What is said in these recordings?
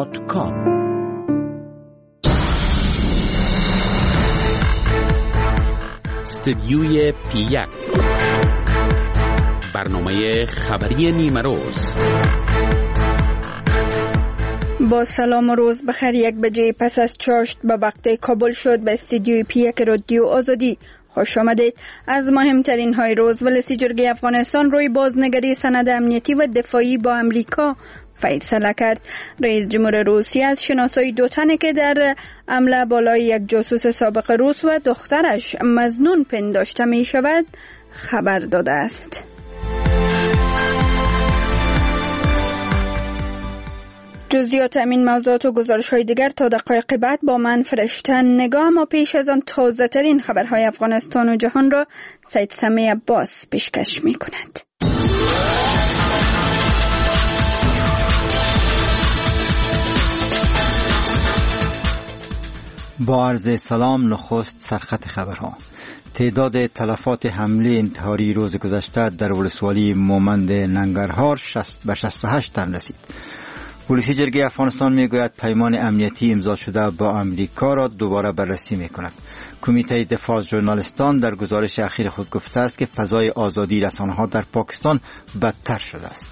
www.awr.com. استدیوی پی1 برنامه خبری نیمروز. با سلام و روز بخیر. 1 بجه پس از چاشت به وقت کابل شد به استدیوی پی1 رادیو آزادی خوش آمدید. از مهمترین های روز، ولسی جرگه افغانستان روی بازنگری سند امنیتی و دفاعی با امریکا فیصله کرد. رئیس جمهور روسیه از شناسایی 2 تنه که در حمله بالای یک جاسوس سابق روس و دخترش مظنون پنداشته می شود خبر داده است. جزئیات این موضوعات و گزارش‌های دیگر تا دقایق بعد با من فرشته نگاه. ما پیش از آن تازه ترین خبرهای افغانستان و جهان را سید سمی عباس پیشکش می کند. با عرض سلام، نخست سرخط خبرها. تعداد تلفات حمله انتحاری روز گذشته در ولسوالی مومند ننگرهار به 68 تن رسید. ولسی جرگه افغانستان میگوید پیمان امنیتی امضا شده با امریکا را دوباره بررسی میکند. کمیته دفاع از ژورنالیستان در گزارش اخیر خود گفته است که فضای آزادی رسانه‌ها در پاکستان بدتر شده است.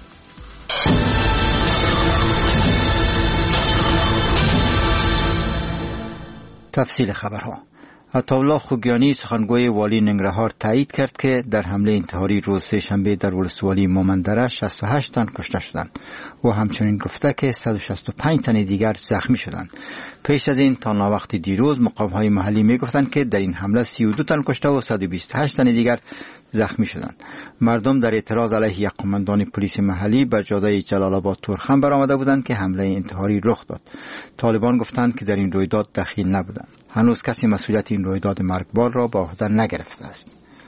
تفصیل خبرها. عطاالله خوگیانی سخنگوی والی ننگرهار تایید کرد که در حمله انتحاری روز سه‌شنبه در ولسوالی مومندره 68 تن کشته شدند و همچنین گفته که 165 تن دیگر زخمی شدند. پیش از این تا ناوقت دیروز مقام‌های محلی می‌گفتند که در این حمله 32 تن کشته و 128 تن دیگر زخمی شدند. مردم در اعتراض علیه یک قماندان پلیس محلی بر جاده جلال آباد تورخم برآمده بودند که حمله انتحاری رخ داد. طالبان گفتند که در این رویداد دخیل نبودند. هنوز کسی مسئولیت این رویداد مرگبار را به عهده نگرفته است.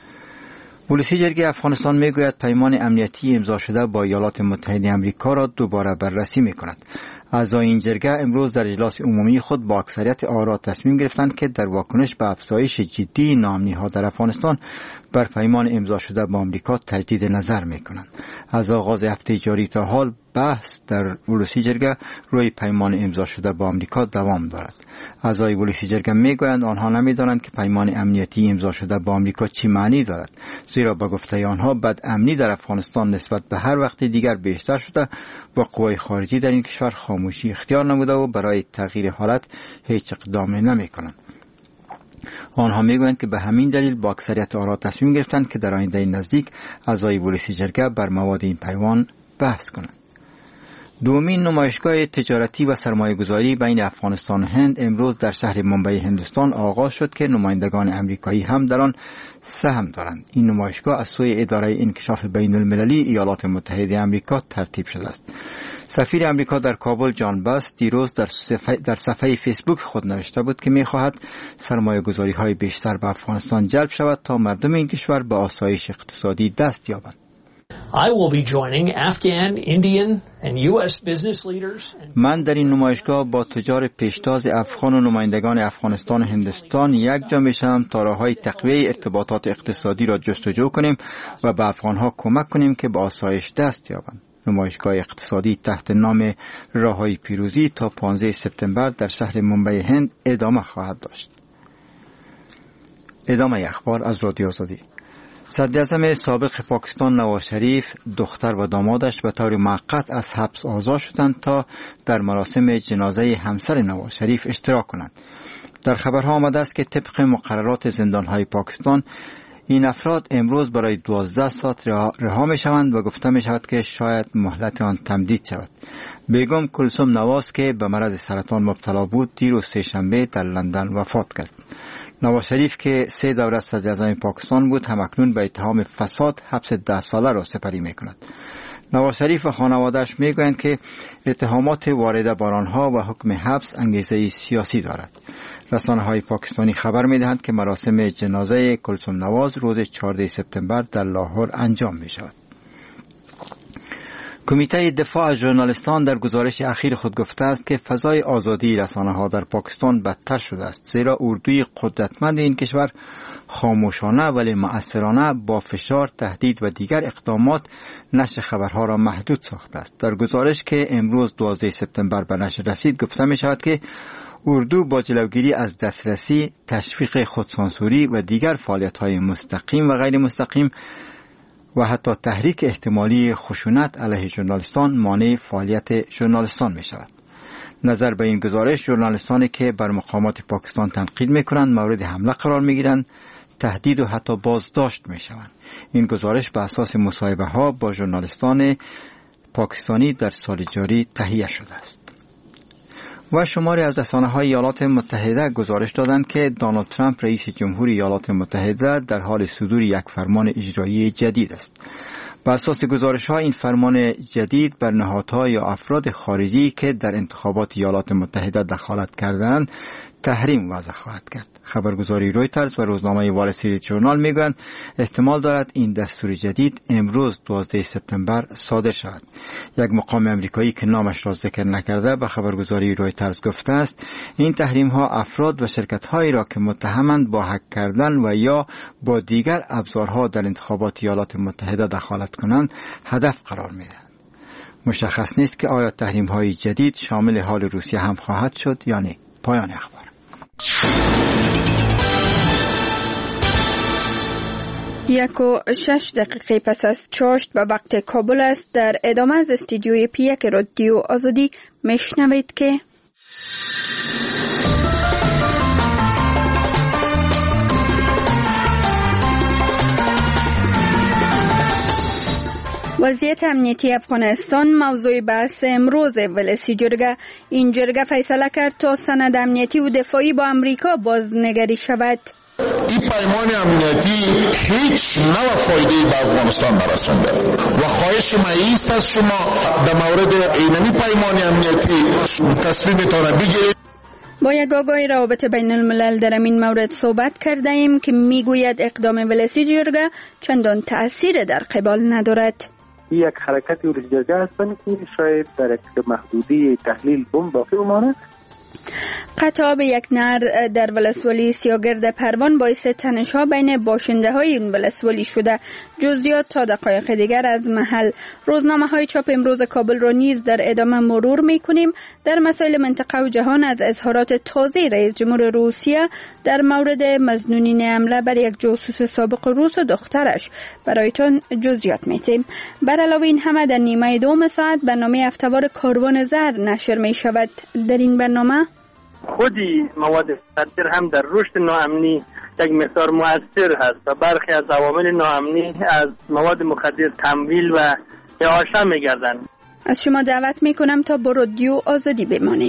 ولسی جرگه افغانستان میگوید پیمان امنیتی امضا شده با ایالات متحده آمریکا را دوباره بررسی میکند. اعضای این جرگه امروز در اجلاس عمومی خود با اکثریت آرا تصمیم گرفتند که در واکنش به افزایش جدی ناامنی‌ها در افغانستان بر پیمان امضا شده با آمریکا تجدید نظر میکنند. از آغاز هفته جاری تا حال بحث در ولسی جرگه روی پیمان امضا شده با آمریکا دوام دارد. اعضای ولسی جرگه میگویند آنها نمیدانند که پیمان امنیتی امضا شده با آمریکا چی معنی دارد، زیرا به گفته آنها بدامنی در افغانستان نسبت به هر وقت دیگر بیشتر شده و قوای خارجی در این کشور خاموشی اختیار نموده و برای تغییر حالت هیچ اقدامی نمیکنند. آنها میگویند که به همین دلیل با اکثریت آرا تصمیم گرفتند که در آینده نزدیک اعضای ولسی جرگه بر مواد این پیمان بحث کنند. دومین نمایشگاه تجارتی و سرمایه‌گذاری بین افغانستان و هند امروز در شهر ممبئی هندوستان آغاز شد که نمایندگان امریکایی هم در آن سهم دارند. این نمایشگاه از سوی اداره انکشاف بین المللی ایالات متحده آمریکا ترتیب شده است. سفیر امریکا در کابل جان باس دیروز در صفحه فیسبوک خود نوشته بود که می‌خواهد سرمایه‌گذاری‌های بیشتر به افغانستان جلب شود تا مردم این کشور به آسایش اقتصادی دست یابند. I will be joining Afghan, Indian and US business leaders. من در این نمایشگاه با تجار پیشتاز افغان و نمایندگان افغانستان و هندوستان یک جا میشم تا راه‌های تقویت ارتباطات اقتصادی را جستجو کنیم و به افغان‌ها کمک کنیم که به آسایش دست یابند. نمایشگاه اقتصادی تحت نام راه‌های پیروزی تا 15 سپتامبر در شهر ممبئی هند ادامه خواهد داشت. ادامه اخبار از رادیو آزادی. صدراعظم سابق پاکستان نواز شریف، دختر و دامادش به طور موقت از حبس آزاد شدند تا در مراسم جنازه همسر نواز شریف اشتراک کنند. در خبرها آمده است که طبق مقررات زندان‌های پاکستان این افراد امروز برای 12 ساعت رها می شوند و گفته می شود که شاید مهلت آن تمدید شود. بیگم کلثوم نواز که به مرض سرطان مبتلا بود دیروز سه‌شنبه در لندن وفات کرد. نواز شریف که 3 دوره صدراعظم پاکستان بود همکنون به اتهام فساد حبس 10 ساله را سپری می کند. نواز شریف و خانواده‌اش می گویند که اتهامات وارده بر آنها و حکم حبس انگیزه سیاسی دارد. رسانه‌های پاکستانی خبر می دهند که مراسم جنازه کلثوم نواز روز 14 سپتامبر در لاهور انجام می شود. کمیته دفاع از ژورنالیستان در گزارش اخیر خود گفته است که فضای آزادی رسانه‌ها در پاکستان بدتر شده است، زیرا اردوی قدرتمند این کشور خاموشانه ولی مؤثرانه با فشار، تهدید و دیگر اقدامات نشر خبرها را محدود ساخته است. در گزارش که امروز 12 سپتامبر به نشر رسید گفته می شود که اردو با جلوگیری از دسترسی، تشویق خودسانسوری و دیگر فعالیت‌های مستقیم و غیر مستقیم و حتی تحریک احتمالی خشونت علیه ژورنالیستان مانع فعالیت ژورنالیستان می شود. نظر به این گزارش، ژورنالیستانی که بر مقامات پاکستان تنقید می کنند مورد حمله قرار می گیرند، تهدید و حتی بازداشت می شوند. این گزارش به اساس مصاحبه ها با ژورنالیستان پاکستانی در سال جاری تهیه شده است. و شماری از رسانه‌های ایالات متحده گزارش دادند که دونالد ترامپ رئیس جمهور ایالات متحده در حال صدور یک فرمان اجرایی جدید است. بر اساس گزارش‌ها این فرمان جدید بر نهادها یا افراد خارجی که در انتخابات ایالات متحده دخالت کردند تحریم وضع خواهد کرد. خبرگزاری رویترز و روزنامه وال استریت ژورنال میگویند احتمال دارد این دستور جدید امروز 12 سپتامبر صادر شود. یک مقام امریکایی که نامش را ذکر نکرده به خبرگزاری رویترز گفته است این تحریم ها افراد و شرکت هایی را که متهمند با هک کردن و یا با دیگر ابزارها در انتخابات ایالات متحده دخالت کنند هدف قرار میدهند. مشخص نیست که آیا تحریم های جدید شامل حال روسیه هم خواهد شد یا نه. پایان اخبار. 1:06 پس از چاشت به وقت کابل است. در ادامه از استودیوی پیک رادیو آزادی میشنوید که وضعیت امنیتی افغانستان موضوع بحث امروز ولسی جرگه. این جرگه فیصله کرد تا سند امنیتی و دفاعی با امریکا بازنگری شود. این پیمان امنیتی هیچ نوع فایده‌ای به افغانستان نرسونده و خواهش ما ایست از شما در مورد اینمی پیمان امنیتی تصمیمتان بگیرید. با یک آگاهی روابط بین الملل در این مورد صحبت کرده ایم که میگوید اقدام ولسی جرگه چندان تأثیر در قبال ندارد. یک حرکت ولسی جرگه است که شاید در یک محدودی تحلیل بم باقی بمانه. قطع به یک نهر در ولسوالی سیاگرد پروان باعث تنش‌ها بین باشنده‌های این ولسوالی شده. جزئیات تا دقایق دیگر از محل. روزنامه‌های چاپ امروز کابل را نیز در ادامه مرور می‌کنیم. در مسائل منطقه و جهان از اظهارات تازه رئیس جمهور روسیه در مورد مظنونین حمله بر یک جاسوس سابق روس و دخترش برایتان جزئیات می‌دهیم. بر علاوه این همه در نیمه دوم ساعت برنامه هفته‌وار کاروان زر نشر می‌شود. در این برنامه خودی مواد مخدر هم در رشد ناامنی یک مقدار مؤثر هست و برخی از عوامل ناامنی از مواد مخدر تمویل و اعاشه می‌گردند. از شما دعوت می‌کنم تا با رادیو آزادی بمانید.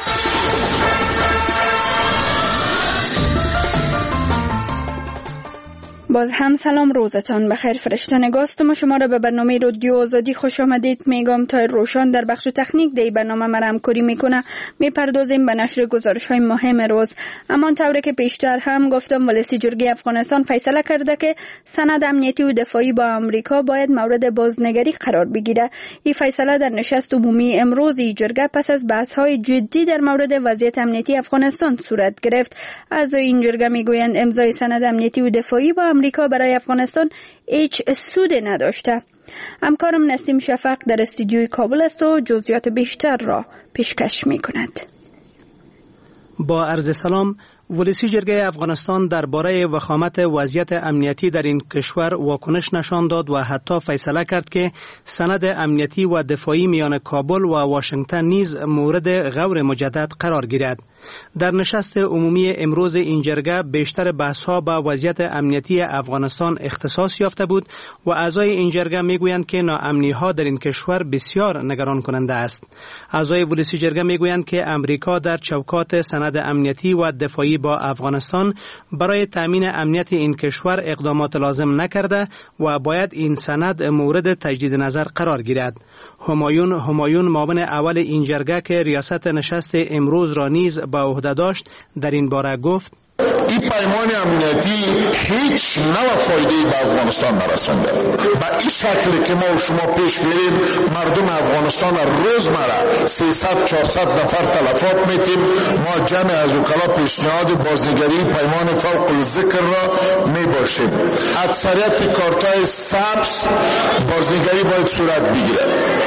باز هم سلام، روزتان بخیر. فرشتن گاستم شما را به برنامه رادیو آزادی خوش آمدید میگم. تا روشان در بخش تکنیک دی برنامه مرا همکاری میکنه. میپردازیم به نشر گزارش های مهم روز. اما طوری که پیشتر هم گفتم ولسی جرگه افغانستان فیصله کرده که سند امنیتی و دفاعی با امریکا باید مورد بازنگری قرار بگیره. این فیصله در نشست عمومی امروز جرگه پس از بحث های جدی در مورد وضعیت امنیتی افغانستان صورت گرفت. اعضای این جرگه میگویند امضای سند امنیتی و دفاعی با امریکا برای افغانستان هیچ سودی نداشته. همکارم نسیم شفق در استودیوی کابل است و جزئیات بیشتر را پیشکش می‌کند. با عرض سلام، ولسی جرگه افغانستان درباره وخامت وضعیت امنیتی در این کشور واکنش نشان داد و حتی فیصله کرد که سند امنیتی و دفاعی میان کابل و واشنگتن نیز مورد غور مجدد قرار گیرد. در نشست عمومی امروز این جرگه بیشتر بحث‌ها با وضعیت امنیتی افغانستان اختصاص یافته بود و اعضای این جرگه میگویند که ناامنی‌ها در این کشور بسیار نگران کننده است. اعضای ولسی جرگه میگویند که امریکا در چوکات سند امنیتی و دفاعی با افغانستان برای تامین امنیت این کشور اقدامات لازم نکرده و باید این سند مورد تجدید نظر قرار گیرد. همایون معاون اول این جرگه که ریاست نشست امروز را نیز به عهده داشت در این باره گفت: این پیمان امنیتی هیچ نوع فایده‌ای به افغانستان نرسونده. به این شکلی که ما و شما پیش بریم مردم افغانستان روزمره 300-400 نفر تلفات میتیم. ما جمع از وکلا پیشنهاد بازنگری پیمان فوق الذکر را میباشیم. اکثریت کارتای سبز بازنگری باید صورت بگیره.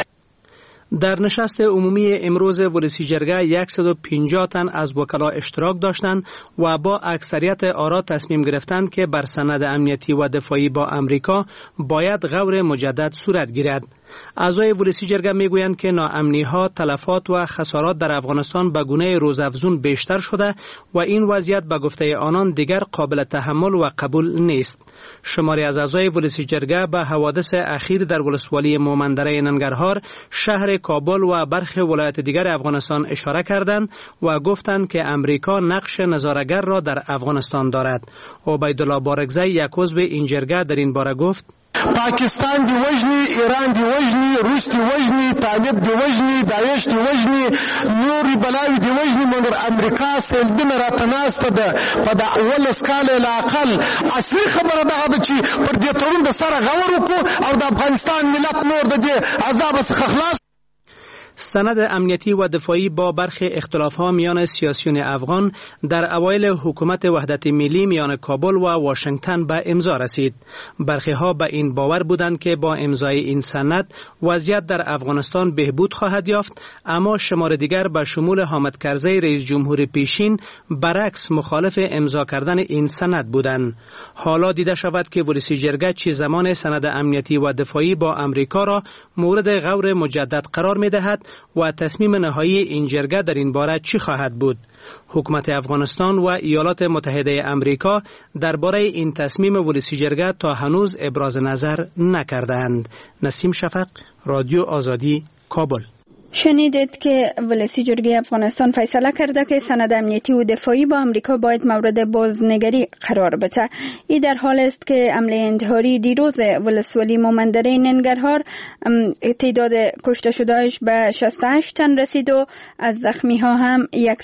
در نشست عمومی امروز ولسی جرگه 150 تن از وکلا اشتراک داشتند و با اکثریت آرا تصمیم گرفتند که بر سند امنیتی و دفاعی با امریکا باید غور مجدد صورت گیرد. اعضای ولسی جرگه میگویند که ناامنی‌ها، تلفات و خسارات در افغانستان به گونه روزافزون بیشتر شده و این وضعیت به گفته آنان دیگر قابل تحمل و قبول نیست. شماری از اعضای ولسی جرگه به حوادث اخیر در ولسوالی مومندره ننگرهار، شهر کابل و برخی ولایات دیگر افغانستان اشاره کردند و گفتند که امریکا نقش نظاره‌گر را در افغانستان دارد. عبیدالله بارگزی، یک عضو این جرگه، در این باره گفت: پاکستان دی وجنی، ایران دی وجنی، روس دی وجنی، طالب دی وجنی، داعش دی وجنی، نوری بلاوی دی وجنی، مگر امریکا سیلبین را تناسته ده په د اول سکاله لاقل. اصلي خبره ده چې پر دې تړون د سره غور وکړو او د افغانستان ملت نور د دې عذاب څخه خلاص. سند امنیتی و دفاعی با برخی اختلاف‌ها میان سیاسیون افغان در اوایل حکومت وحدت ملی میان کابل و واشنگتن به امضا رسید. برخی‌ها به این باور بودند که با امضای این سند وضعیت در افغانستان بهبود خواهد یافت، اما شمار دیگر به شمول حامد کرزی رئیس جمهور پیشین برعکس مخالف امضا کردن این سند بودند. حالا دیده شود که ولسی جرگه چه زمان سند امنیتی و دفاعی با امریکا را مورد غور مجدد قرار می‌دهد و تصمیم نهایی این جرگه در این باره چی خواهد بود. حکومت افغانستان و ایالات متحده امریکا درباره این تصمیم ولسی جرگه تا هنوز ابراز نظر نکردند. نسیم شفق، رادیو آزادی، کابل. شنیدید که ولسی جرگه افغانستان فیصله کرده که سند امنیتی و دفاعی با امریکا باید مورد بازنگری قرار بده. این در حال است که حمله انتحاری دیروز ولسوالی مومندره ننگرهار تعداد کشته شدهش به 68 تن رسید و از زخمی ها هم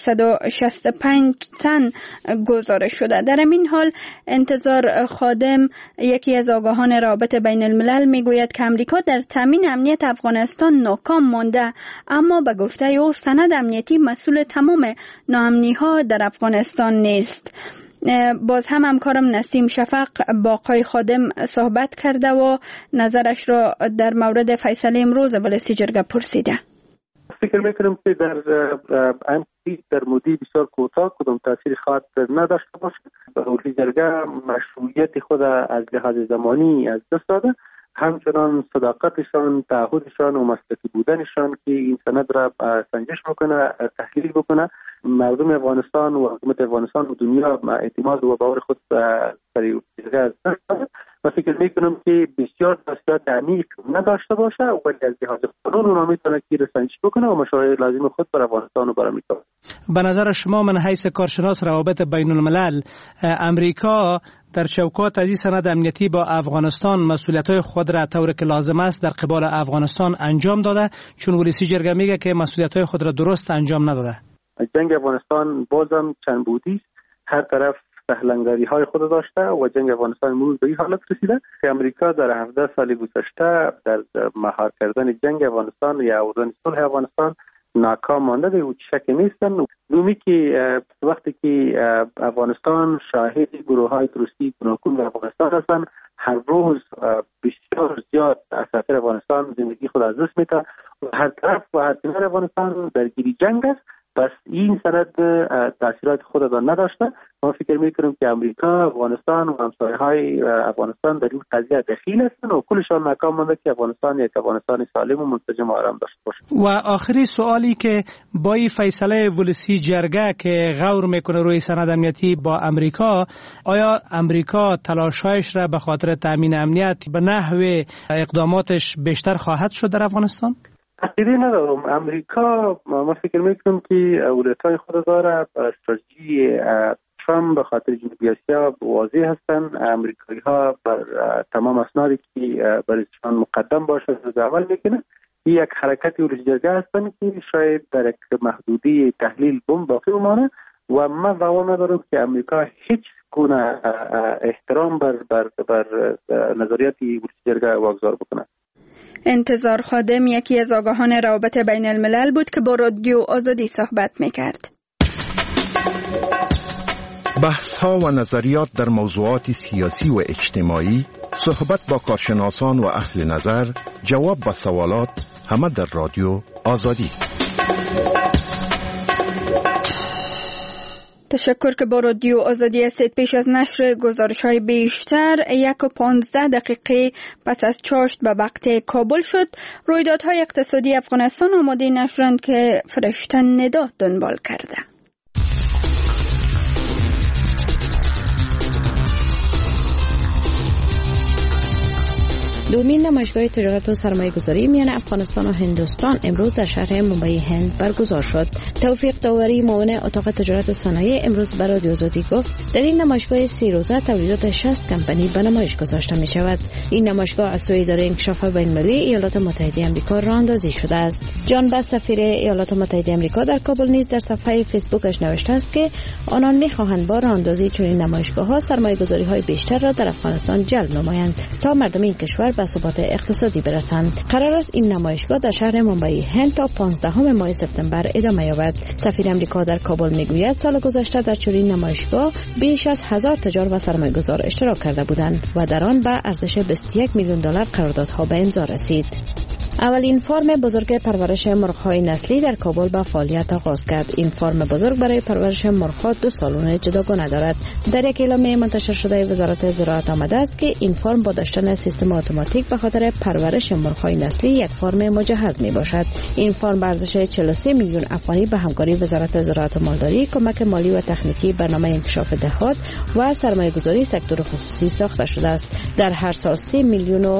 165 تن گزارش شده. در این حال انتظار خادم، یکی از آگاهان رابط بین الملل، میگوید که امریکا در تامین امنیت افغانستان ناکام مانده، اما به گفته او سند امنیتی مسئول تمام ناامنی‌ها در افغانستان نیست. باز هم همکارم نسیم شفق با آقای خادم صحبت کرده و نظرش را در مورد فیصله امروز ولسی جرگه پرسیده. فکر میکنم که در مدت بسیار کوتاه کدام تاثیر خاص نداشته باشه. ولسی جرگه مشروعیت خود از لحاظ زمانی از دست داده، همچنان صداقتشان، تعهدشان و مسلکی بودنشان که این سند را سنجش بکنه، تحلیل بکنه. مردم افغانستان و حکومت افغانستان و دنیا اعتماد و باور خود سر جرگه و فکر میکنم که بسیار تاثیرات عمیق نداشته باشه، ولی از لحاظ قانون اونا میتونه که را سنجش بکنه و مشارع لازم خود بر افغانستان و بر امریکا. به نظر شما من حیث کارشناس روابط بین الملل، امریکا در چوکات از این سند امنیتی با افغانستان مسئولیت‌های خود را طور که لازم است در قبال افغانستان انجام داده، چون ولسی جرگه میگه که مسئولیت‌های خود را درست انجام نداده؟ جنگ افغانستان بازم چند بودی است، هر طرف سهلنگاری‌های خود داشته و جنگ افغانستان امروز به این حالت رسیده که امریکا در 17 سال گذشته در مهار کردن جنگ افغانستان یا آوردن صلح افغانستان ناکام مانده و شک نیستن. دومی که وقتی که افغانستان شاهد گروه‌های تروریستی گوناگون در افغانستان هستند، هر روز بسیار زیاد اساطیر افغانستان زندگی خود از دست میده و هر طرف و هر کنار افغانستان درگیری جنگ است. پس این سند تاثیرات خود را نداشته. ما فکر میکنم که امریکا، افغانستان و همسایه‌های افغانستان در این قضیه دخیل هستند و کلشان ناکام مانده که افغانستان یک افغانستان سالم و منسجم و آرام داشته باشه. و آخری سوالی که با این فیصله ولسی جرگه که غور میکنه روی سند امنیتی با امریکا، آیا امریکا تلاش‌هایش را به خاطر تامین امنیت به نحو اقداماتش بیشتر خواهد شد در افغانستان؟ عقیده ندارم. امریکا، ما فکر میکنم که ولایت‌های خود داره. استراتژی ترامپ به خاطر جنوبی آسیا واضح هستند. امریکایی‌ها بر تمام اسنادی که برایشان مقدم باشه از عمل میکنه. این یک حرکت ولسی جرگه هستند که شاید در یک محدوده تحلیل بم باقی بمانه و من باور ندارم که امریکا هیچ گونه احترام بر نظریات جرگه واگذار بکنه. انتظار خادم یکی از آگاهان روابط بین الملل بود که با رادیو آزادی صحبت میکرد. بحث ها و نظریات در موضوعات سیاسی و اجتماعی، صحبت با کارشناسان و اهل نظر، جواب به سوالات، همه در رادیو آزادی. تشکر که با رادیو آزادی هستید. پیش از نشر گزارش‌های بیشتر 1:15 پس از چاشت به وقت کابل شد، رویدادهای اقتصادی افغانستان آماده نشرند که فرشته ندا دنبال کرده. دومین نمایشگاه تجارت و سرمایه‌گذاری میان افغانستان و هندوستان امروز در شهر ممبئی هند برگزار شد. توفیق داوری معاون اتاق تجارت و صنایع امروز به رادیو آزادی گفت در این نمایشگاه 30 روزه تولیدات 60 کمپانی به نمایش گذاشته می شود. این نمایشگاه از سوی اداره انکشاف بین‌المللی ایالات متحده آمریکا راه‌اندازی شده است. جان بس سفیر ایالات متحده آمریکا در کابل نیز در صفحه فیسبوکش نوشته است که آنان می‌خواهند با راه‌اندازی چنین نمایشگاه‌ها سرمایه‌گذاری‌های بیشتر را در افغانستان جلب نمایند تا مردم این کشور به ثبات اقتصادی برسند. قرار است این نمایشگاه در شهر ممبئی هند تا 15 ماه سپتامبر ادامه یابد. سفیر آمریکا در کابل میگوید سال گذشته در چنین نمایشگاه بیش از 1000 تجار و سرمایه‌گذار اشتراک کرده بودند و در آن به ارزش 21 میلیون دلار قراردادها به امضا رسید. اولین فرم بزرگ پرورش مرغ‌های نسلی در کابل به فعالیت آغاز کرد. این فرم بزرگ برای پرورش مرغ‌ها 2 سالن جداگانه دارد. در یک اعلامیه منتشر شده وزارت زراعت آمده است که این فرم با داشتن سیستم اتوماتیک به خاطر پرورش مرغ‌های نسلی یک فرم مجهز میباشد. این فرم به ارزش 43 میلیون افغانی به همکاری وزارت زراعت و مالداری، کمک مالی و تکنیکی، برنامه انکشاف دهات و سرمایه‌گذاری سکتور خصوصی ساخته شده است. در هر سال 3 میلیون و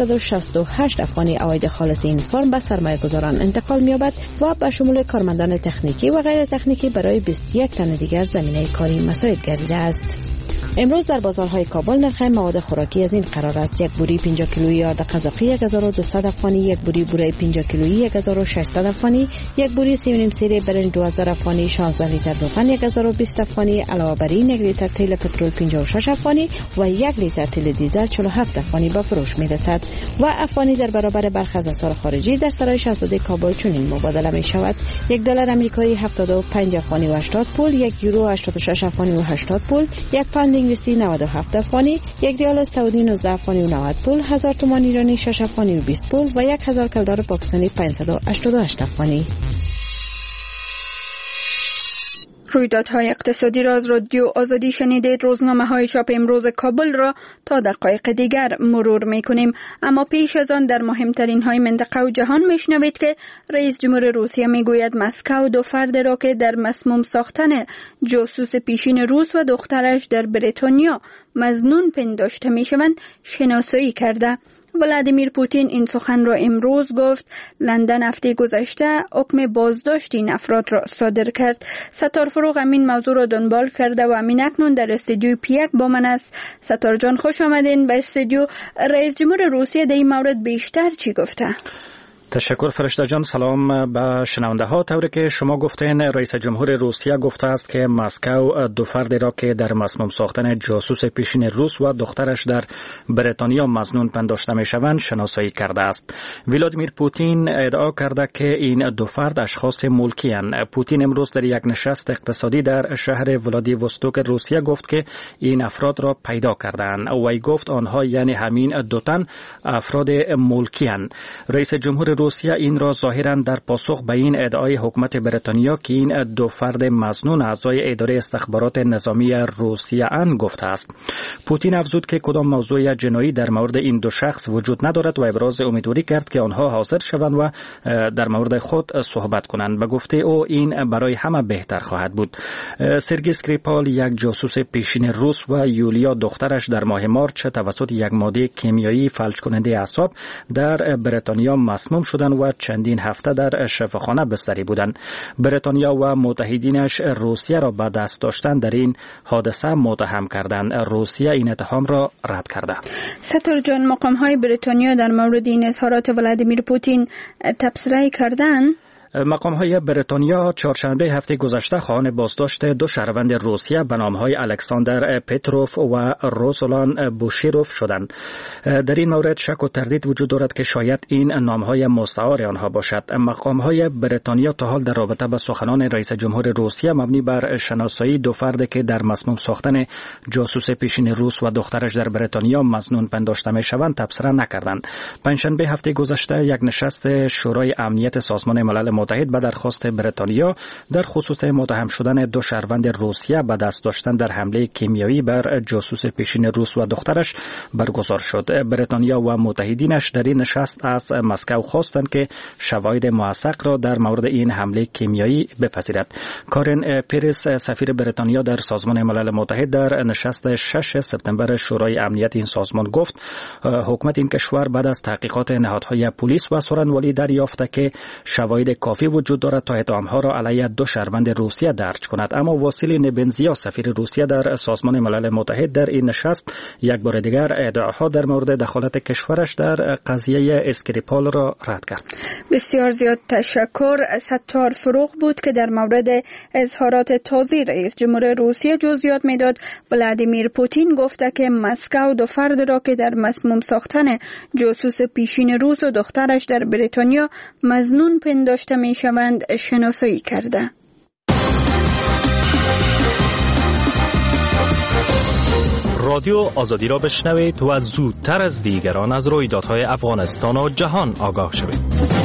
768 افغانی عواید خالص این فرم به سرمایه‌گذاران انتقال می‌یابد و به شمول کارمندان تکنیکی و غیر تکنیکی برای 21 تن دیگر زمینه کاری مساعد گردیده است. امروز در بازارهای کابل نرخ مواد خوراکی از این قرار است: یک بوری 50 کیلویی آرد قزاقی 1200 افغانی، یک بوری بوره 50 کیلویی 1600 افغانی، یک بوری 3.5 سیر برنج 2000 افغانی، 16 لیتر روغن 1020 افغانی، علاوه بر این 1 لیتر تیل پترول 56 افغانی و 1 لیتر تیل دیزل 47 افغانی به فروش میرسد و افغانی در برابر برخی از اسعار خارجی در سرای شاهزاده کابل چنین مبادله می شود: یک دلار آمریکایی 75 افغانی و 80 پول، یک یورو 86 افغانی و 80 پول، یک پوند انگلیسی 97 افغانی، یک ریال سعودی 19 افغانی و 90 پول، 1000 تومان ایرانی 6 افغانی و 20 پول و 1000 کلدار پاکستانی 588 افغانی. رویدادهای اقتصادی را از رادیو آزادی شنیدید. روزنامه‌های چاپ امروز کابل را تا دقایق دیگر مرور می‌کنیم، اما پیش از آن در مهمترین های منطقه و جهان میشنوید که رئیس جمهور روسیه میگوید مسکو 2 فرد را که در مسموم ساختن جاسوس پیشین روس و دخترش در بریتانیا مظنون پنداشته میشوند شناسایی کرده. ولادیمیر پوتین این سخن را امروز گفت. لندن هفته گذشته حکم بازداشت این افراد را صادر کرد. ستار فروغ امین موضوع را دنبال کرده و امین اکنون در استودیو پیک با من است. ستار جان خوش آمدین به استودیو. رئیس جمهور روسیه در این مورد بیشتر چی گفته؟ تشکر فرشته جان. سلام به شنونده ها. طوری که شما گفتین رئیس جمهور روسیه گفته است که مسکو 2 فردی را که در مسموم ساختن جاسوس پیشین روس و دخترش در بریتانیا مظنون پنداشته می شوند شناسایی کرده است. ولادیمیر پوتین ادعا کرده که این 2 فرد اشخاص ملکی اند. پوتین امروز در یک نشست اقتصادی در شهر ولادیوستوک روسیه گفت که این افراد را پیدا کردند و ای گفت آنها یعنی همین 2 تن افراد ملکی اند. رئیس جمهور روسیه این را ظاهراً در پاسخ به این ادعای حکومت بریتانیا که این 2 فرد مظنون اعضای اداره استخبارات نظامی روسیه اند گفته است. پوتین افزود که کدام موضوع جنایی در مورد این 2 شخص وجود ندارد و ابراز امیدواری کرد که آنها حاضر شوند و در مورد خود صحبت کنند. به گفته او این برای همه بهتر خواهد بود. سرگئی اسکریپال یک جاسوس پیشین روس و یولیا دخترش در ماه مارچ توسط یک ماده کیمیایی فلج کننده اعصاب در بریتانیا مسموم شدند و چندین هفته در شفاخانه بستری بودند. بریتانیا و متحدینش روسیه را به دست داشتن در این حادثه متهم کردند. روسیه این اتهام را رد کرده. ستار جان، مقام‌های بریتانیا در مورد این اظهارات ولادیمیر پوتین تبصره کردند؟ مقام‌های بریتانیا چهارشنبه هفته گذشته خواهان بازداشت دو شهروند روسیه به نام‌های الکساندر پتروف و روسلان بوشیروف شدند. در این مورد شک و تردید وجود دارد که شاید این نام‌های مستعار آنها باشد. مقام‌های بریتانیا تا حال در رابطه با سخنان رئیس جمهور روسیه مبنی بر شناسایی دو فرد که در مسموم ساختن جاسوس پیشین روس و دخترش در بریتانیا مظنون پنداشته می‌شوند تبصره نکردند. پنجشنبه هفته گذشته یک نشست شورای امنیت سازمان ملل متحد به درخواست بریتانیا در خصوص متهم شدن دو شهروند روسیه به دست داشتن در حمله کیمیایی بر جاسوس پیشین روس و دخترش برگزار شد. بریتانیا و متحدینش در این نشست از مسکو خواستند که شواهد موثق را در مورد این حمله کیمیایی بپذیرد. کارن پیرس سفیر بریتانیا در سازمان ملل متحد در نشست 6 سپتامبر شورای امنیت این سازمان گفت حکومت این کشور بعد از تحقیقات نهادهای پلیس و سورانوالی دریافته که شواهد کافی وجود دارد تا اتهامها را علیه دو شهروند روسیه درج کند. اما واسیلی نبنزیا سفیر روسیه در سازمان ملل متحد در این نشست یک بار دیگر ادعاها در مورد دخالت کشورش در قضیه اسکریپال را رد کرد. بسیار زیاد تشکر. ستار فروغ بود که در مورد اظهارات تازه رئیس جمهور روسیه جزئیات میداد. ولادیمیر پوتین گفته که مسکو دو فرد را که در مسموم ساختن جاسوس پیشین روس و دخترش در بریتانیا مظنون پنداشته میشوند شناسایی کرده. رادیو آزادی را بشنوید و زودتر از دیگران از رویدادهای افغانستان و جهان آگاه شوید.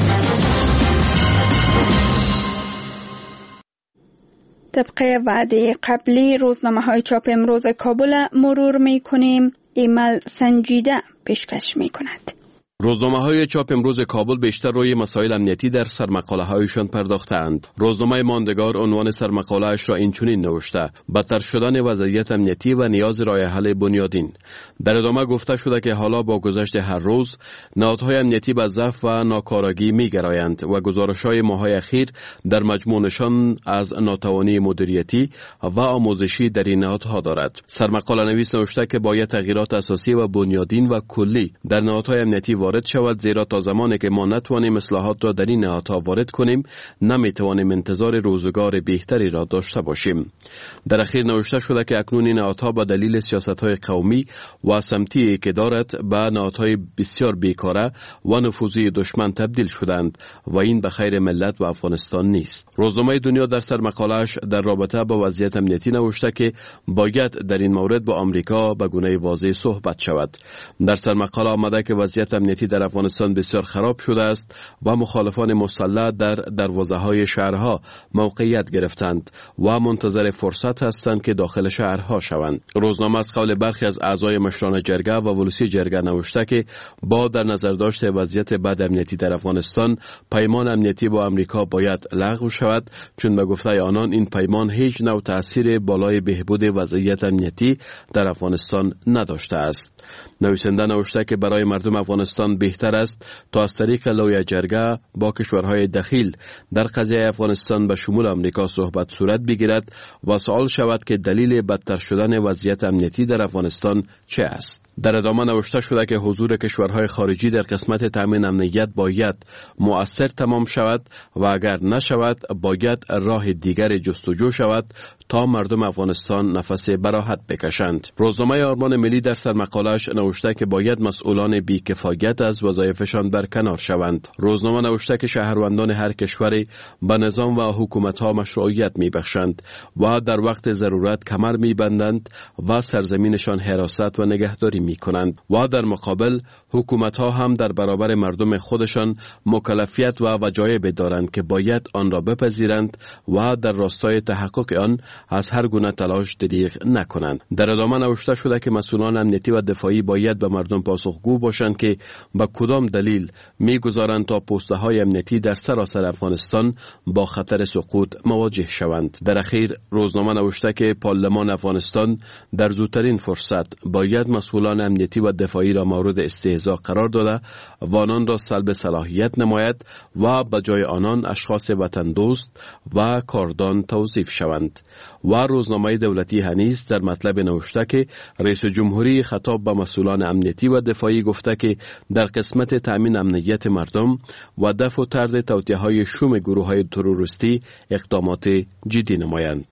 طبق وعده قبلی روزنامه‌های چاپ امروز کابل مرور می‌کنیم. ایمل سنجیده پیشکش می‌کند. روزنامه‌های چاپ امروز کابل بیشتر روی مسائل امنیتی در سرمقاله‌هایشان پرداختند. روزنامه ماندگار عنوان سرمقاله‌اش را اینچنین نوشته: بدتر شدن وضعیت امنیتی و نیاز راه حل بنیادین. در ادامه گفته شده که حالا با گذشت هر روز نهادهای امنیتی به ضعف و ناکارآگی می‌گرایند و گزارش‌های ماه‌های اخیر در مجموع نشان از ناتوانی مدیریتی و آموزشی در این نهادها دارد. سرمقاله نویس نوشته که باید تغییرات اساسی و بنیادین و کلی در نهادهای امنیتی وارد شود، زیرا تا زمانی که ما نتوانیم اصلاحات را در این نهادها وارد کنیم نمیتوانیم انتظار روزگار بهتری را داشته باشیم. در اخیر نوشته شده که اکنون این نهادها به دلیل سیاست‌های قومی و سمتی که دارد به نهادهای بسیار بیکاره و نفوذی دشمن تبدیل شدند و این به خیر ملت و افغانستان نیست. روزنامه دنیا در سرمقاله‌اش در رابطه با وضعیت امنیتی نوشته که باید در این مورد با آمریکا به گونه واضح صحبت شود. در سرمقاله آمده که وضعیت امنیتی در افغانستان بسیار خراب شده است و مخالفان مسلح در دروازه‌های شهرها موقعیت گرفتند و منتظر فرصت هستند که داخل شهرها شوند. روزنامه از قول برخی از اعضای مشران جرگه و ولسی جرگه نوشته که با در نظر داشت وضعیت بد امنیتی در افغانستان پیمان امنیتی با آمریکا باید لغو شود، چون به گفته آنان این پیمان هیچ نوع تأثیر بالای بهبود وضعیت امنیتی در افغانستان نداشته است. نویسنده نوشته که برای مردم افغانستان بهتر است تا از طریق لوی جرگه با کشورهای دخیل در قضیه افغانستان به شمول آمریکا صحبت صورت بگیرد و سوال شود که دلیل بدتر شدن وضعیت امنیتی در افغانستان چه است. در ادامه نوشته شده که حضور کشورهای خارجی در قسمت تامین امنیت باید مؤثر تمام شود و اگر نشود باید راه دیگر جستجو شود تا مردم افغانستان نفس براحت بکشند. روزنامه آرمان ملی در سرمقاله‌اش نوشته که باید مسئولان بی‌کفایت از وظایفشان برکنار شوند. روزنامه نوشته که شهروندان هر کشوری به نظام و حکومت‌ها مشروعیت می‌بخشند و در وقت ضرورت کمر می‌بندند و سرزمینشان حراست و نگهداری می‌کنند و در مقابل حکومت‌ها هم در برابر مردم خودشان مکلفیت و وجایب دارند که باید آن را بپذیرند و در راستای تحقق آن از هر گونه تلاش دریغ نکنند. در ادامه نوشته شده که مسئولان امنیتی و دفاعی باید به مردم پاسخگو باشند که با کدام دلیل می‌گذارند تا پست‌های امنیتی در سراسر افغانستان با خطر سقوط مواجه شوند. در اخیر روزنامه نوشته که پارلمان افغانستان در زودترین فرصت باید مسئولان مسئولان امنیتی و دفاعی را مورد استهزاء قرار داده و آنان را سلب صلاحیت نماید و به جای آنان اشخاص وطن دوست و کاردان توظیف شوند. و روزنامه دولتی هنیز در مطلب نوشته که رئیس جمهوری خطاب به مسئولان امنیتی و دفاعی گفته که در قسمت تأمین امنیت مردم و دفع و طرد توطئه‌های شوم گروه‌های تروریستی اقدامات جدی نمایند.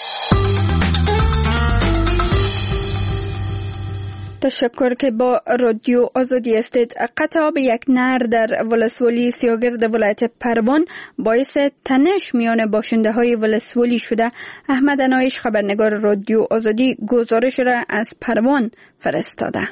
تشکر که با رادیو آزادی استید. قطع آب یک نهر در ولسوالی سیاگرد ولایت پروان باعث تنش میان باشنده های ولسوالی شده. احمد انایش خبرنگار رادیو آزادی گزارش را از پروان فرستاده.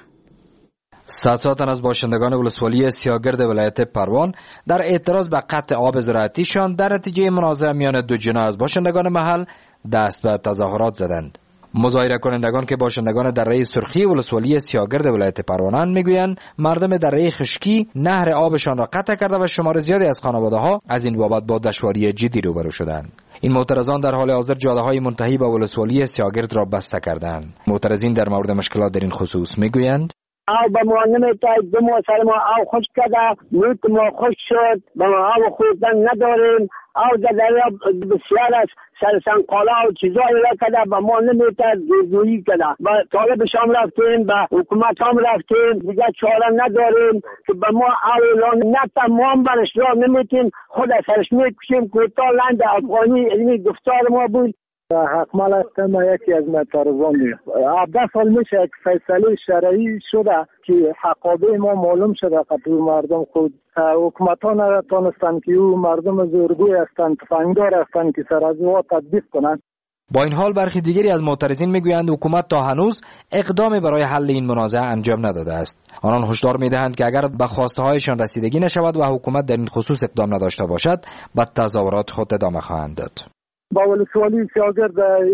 صد تن از باشندگان ولسوالی سیاگرد ولایت پروان در اعتراض به قطع آب زراعتیشان در نتیجه مناظره میان دو جناح از باشندگان محل دست به تظاهرات زدند. مظاهره کنندگان که باشندگان دره سرخی ولسوالی سیاگرد ولایت پروانند میگویند مردم دره خشکی نهر آبشان را قطع کرده و شمار زیادی از خانواده‌ها از این بابت با دشواری جدی روبرو شدند. این معترضان در حال حاضر جاده‌های منتهی به ولسوالی سیاگرد را بسته کردند. معترضین در مورد مشکلات در این خصوص میگویند او به ما نمیتاید دو ما سر ما او خوش کرده موت ما خوش شد به ما او خوردن نداریم او در دریا بسیار از سرسنقاله و چیزایی را کرده به ما نمیتاید زیرگویی کرده و طالب شام رفتیم به حکومت هم رفتیم دیگه چاره نداریم که به ما اولان نه تمام برش را نمیتیم خود سرش میکشیم کوتاه لند افغانی علمی گفتار ما بود. حکمال هستم یکی از معترضانی 17 سال میشه یک فیصله شرعی شده که حقابه ما معلوم شده قطعی مردم خود حکومت ها نتانستند که او مردم زورگوی هستند تفنگدار هستند که سر از او تطبیق کنند. با این حال برخی دیگری از معترضین میگویند حکومت تا هنوز اقدامی برای حل این منازعه انجام نداده است. آنان هشدار میدهند که اگر به خواسته هایشان رسیدگی نشود و حکومت در این خصوص اقدام نداشته باشد به تظاهرات خود ادامه خواهند داد. با ولسوالی سیاگرد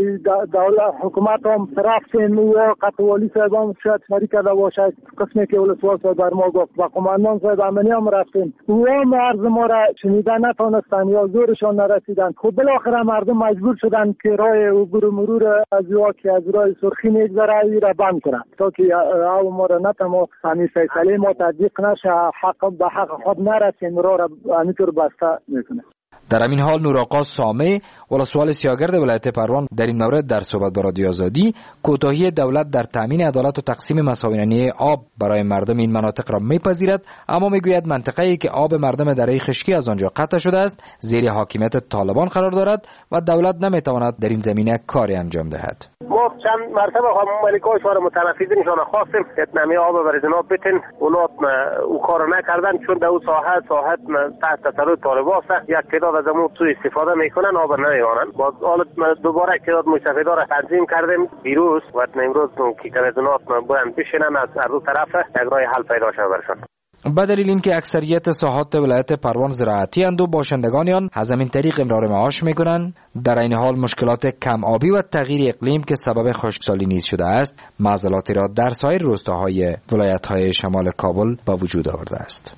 دولت حکومت هم رفتیم و قطوالی صاحب هم شاید شریک کرده باشد قسمی که ولسوال صاحب بر ما گفت و قماندان صاحب امنی هم رفتیم او هم عرض ما را شنیدن نتانستن یا زورشان نرسیدن. خب بالاخره مردم مجبور شدن که راه عبور مرور از یوا که از راه سرخی میگذره ای را بند کنند تا که او ما را نتما همین فیصله ما تطبیق نشه حق به حق خود نرسیم راه را همینطور بسته میکنه. در همین حال نورآقا سامه ولسوال سیاگرد ولایت پروان در این مورد در صحبت با رادیو آزادی کوتاهی دولت در تامین عدالت و تقسیم مساویانه آب برای مردم این مناطق را میپذیرد، اما میگوید منطقه‌ای که آب مردم دره خشکی از آنجا قطع شده است زیر حاکمیت طالبان قرار دارد و دولت نمیتواند در این زمینه کاری انجام دهد. ما چند مرتبه ملکای شهر متنفذینشان خواستیم که نمی آب برای جناب بتن اونا او کار نکردن چون در اون ساحت تحت تسلط طالبان است. یک تعداد از امور سوء استفاده میکنن آب نمیوانن. باز حالا دوباره تعداد مستفیدا را تنظیم کردیم دیروز و امروز که جناب باید بشینن از هر دو طرف یک راه حل پیدا شود برشان. به دلیل اینکه اکثریت ساحات ولایت پروان زراعتی اند و باشندگان آن از همین طریق امرار معاش میکنند، در این حال مشکلات کم آبی و تغییر اقلیم که سبب خشکسالی نیز شده است معضلاتی را در سایر روستاهای ولایت‌های شمال کابل به وجود آورده است.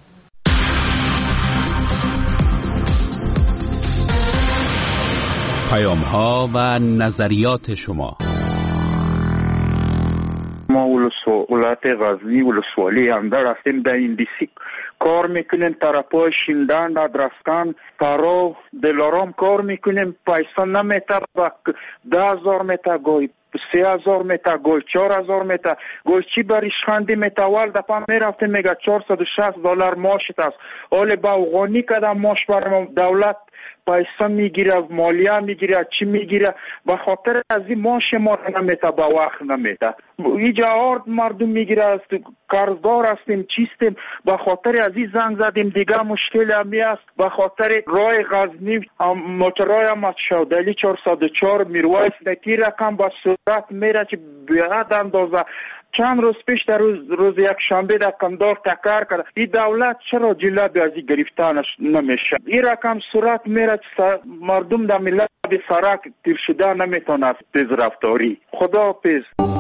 پیام‌ها و نظریات شما. ما ولایت غزنی ولسوالی اندر هستیم در این دیسی کار میکنیم طرفای شیندان ادرسکان پارو دلارام کار میکنیم پیسا نمیتر با 10,000 متر گوی 3,000 متر گوی 4,000 متر گوی چی بریش خندی متوال دفعه میرفتیم میگه $460 ماشت است حالی با افغانی کدام ماش برم دولت پیسا میگیره مالیه میگیره چی میگیره به خاطر از این ماش ما نمیته با وقت نمیته اینجا آرد مردم میگیره قرضدار هستیم چیستیم به خاطر از این زنگ زدیم دیگه مشکل همی است به خاطر راه غزنی موترای هم شودلی 404 میروایس نکی رقم با صورت میره که بیاد اندازه چند روز پیش در روز یک شنبه در قندار تکرار کرد این دولت چرا جلوی از این گرفتانش نمیشه این رقم صورت میره مردم در ملت به سرک تیر شده نمیتونه تیز رفتاری خدا پیز.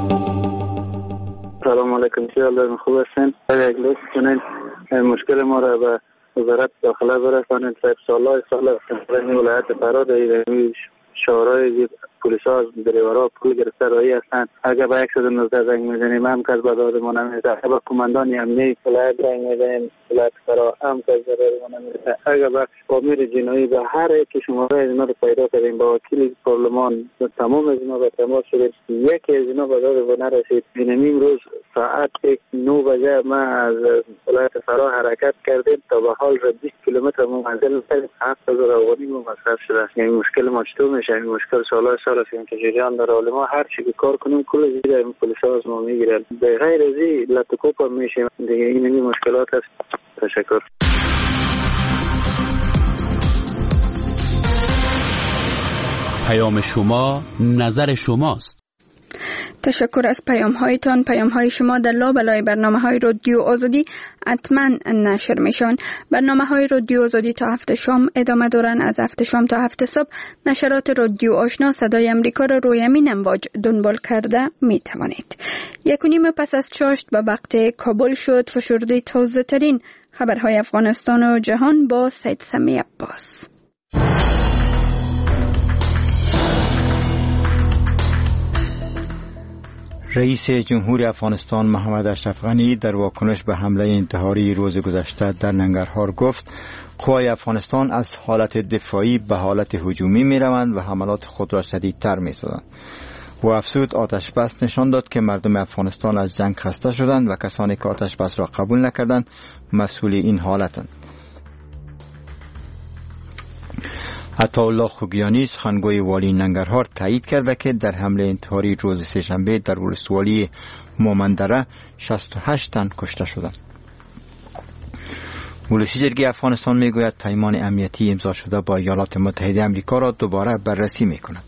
سلام علیکم انشاءالله خوب هستین یک لطف کنین مشکل ما را به وزارت داخله برسانید. صاحب سال ولایت فراد شورای پلیس‌ها از دریورها پول گرفته راهی هستند. اگر به 119 زنگ میزنیم هم کس به داد ما نمیرسه. اگر به کماندان امنیه ولایت زنگ میزنیم ولایت فرا هم کس به داد ما نمیرسه. اگر به امیر جنایی به هر یک شماره از اینا رو پیدا کردیم با وکیل پارلمان تمام از اینا به تماس شدیم، یکی از اینا به داد ما نرسید. این روز ساعت 9 بجه ما از ولایت فرا حرکت کردیم تا به حال 20 کیلومتر منزل رسیدیم. 7000 افغانی مصرف شده. این مشکل ما چطور میشه؟ این مشکل سال است که جریان داره. ولی ما هر چی که کار کنیم کل زیر این پلیس‌ها از ما میگیرن. به غیر از این لطکوپ هم میشه دیگه. این مشکلات است. تشکر. پیام شما نظر شماست. تشکر از پیام هایتان. پیام های شما در لابلای برنامه های رادیو آزادی حتما نشر میشون. برنامه های رادیو آزادی تا 7 شام ادامه دارن. از 7 شام تا 7 صبح نشرات رادیو آشنا صدای امریکا را روی همین امواج دنبال کرده می توانید. 1:30 پس از چاشت به وقت کابل شد. فشرده تازه ترین خبرهای افغانستان و جهان با سید سمی عباس. رئیس جمهور افغانستان محمد اشرف غنی در واکنش به حمله انتحاری روز گذشته در ننگرهار گفت قوای افغانستان از حالت دفاعی به حالت هجومی می روند و حملات خود را شدیدتر می سازند. و افزود آتش بس نشان داد که مردم افغانستان از جنگ خسته شدند و کسانی که آتش بس را قبول نکردند مسئول این حالتند. عطاالله خوگیانی سخنگوی والی ننگرهار تایید کرده که در حمله انتحاری روز سه‌شنبه در ولسوالی مومندره 68 تن کشته شدند. ولسی جرگه افغانستان میگوید پیمان امنیتی امضا شده با ایالات متحده آمریکا را دوباره بررسی میکند.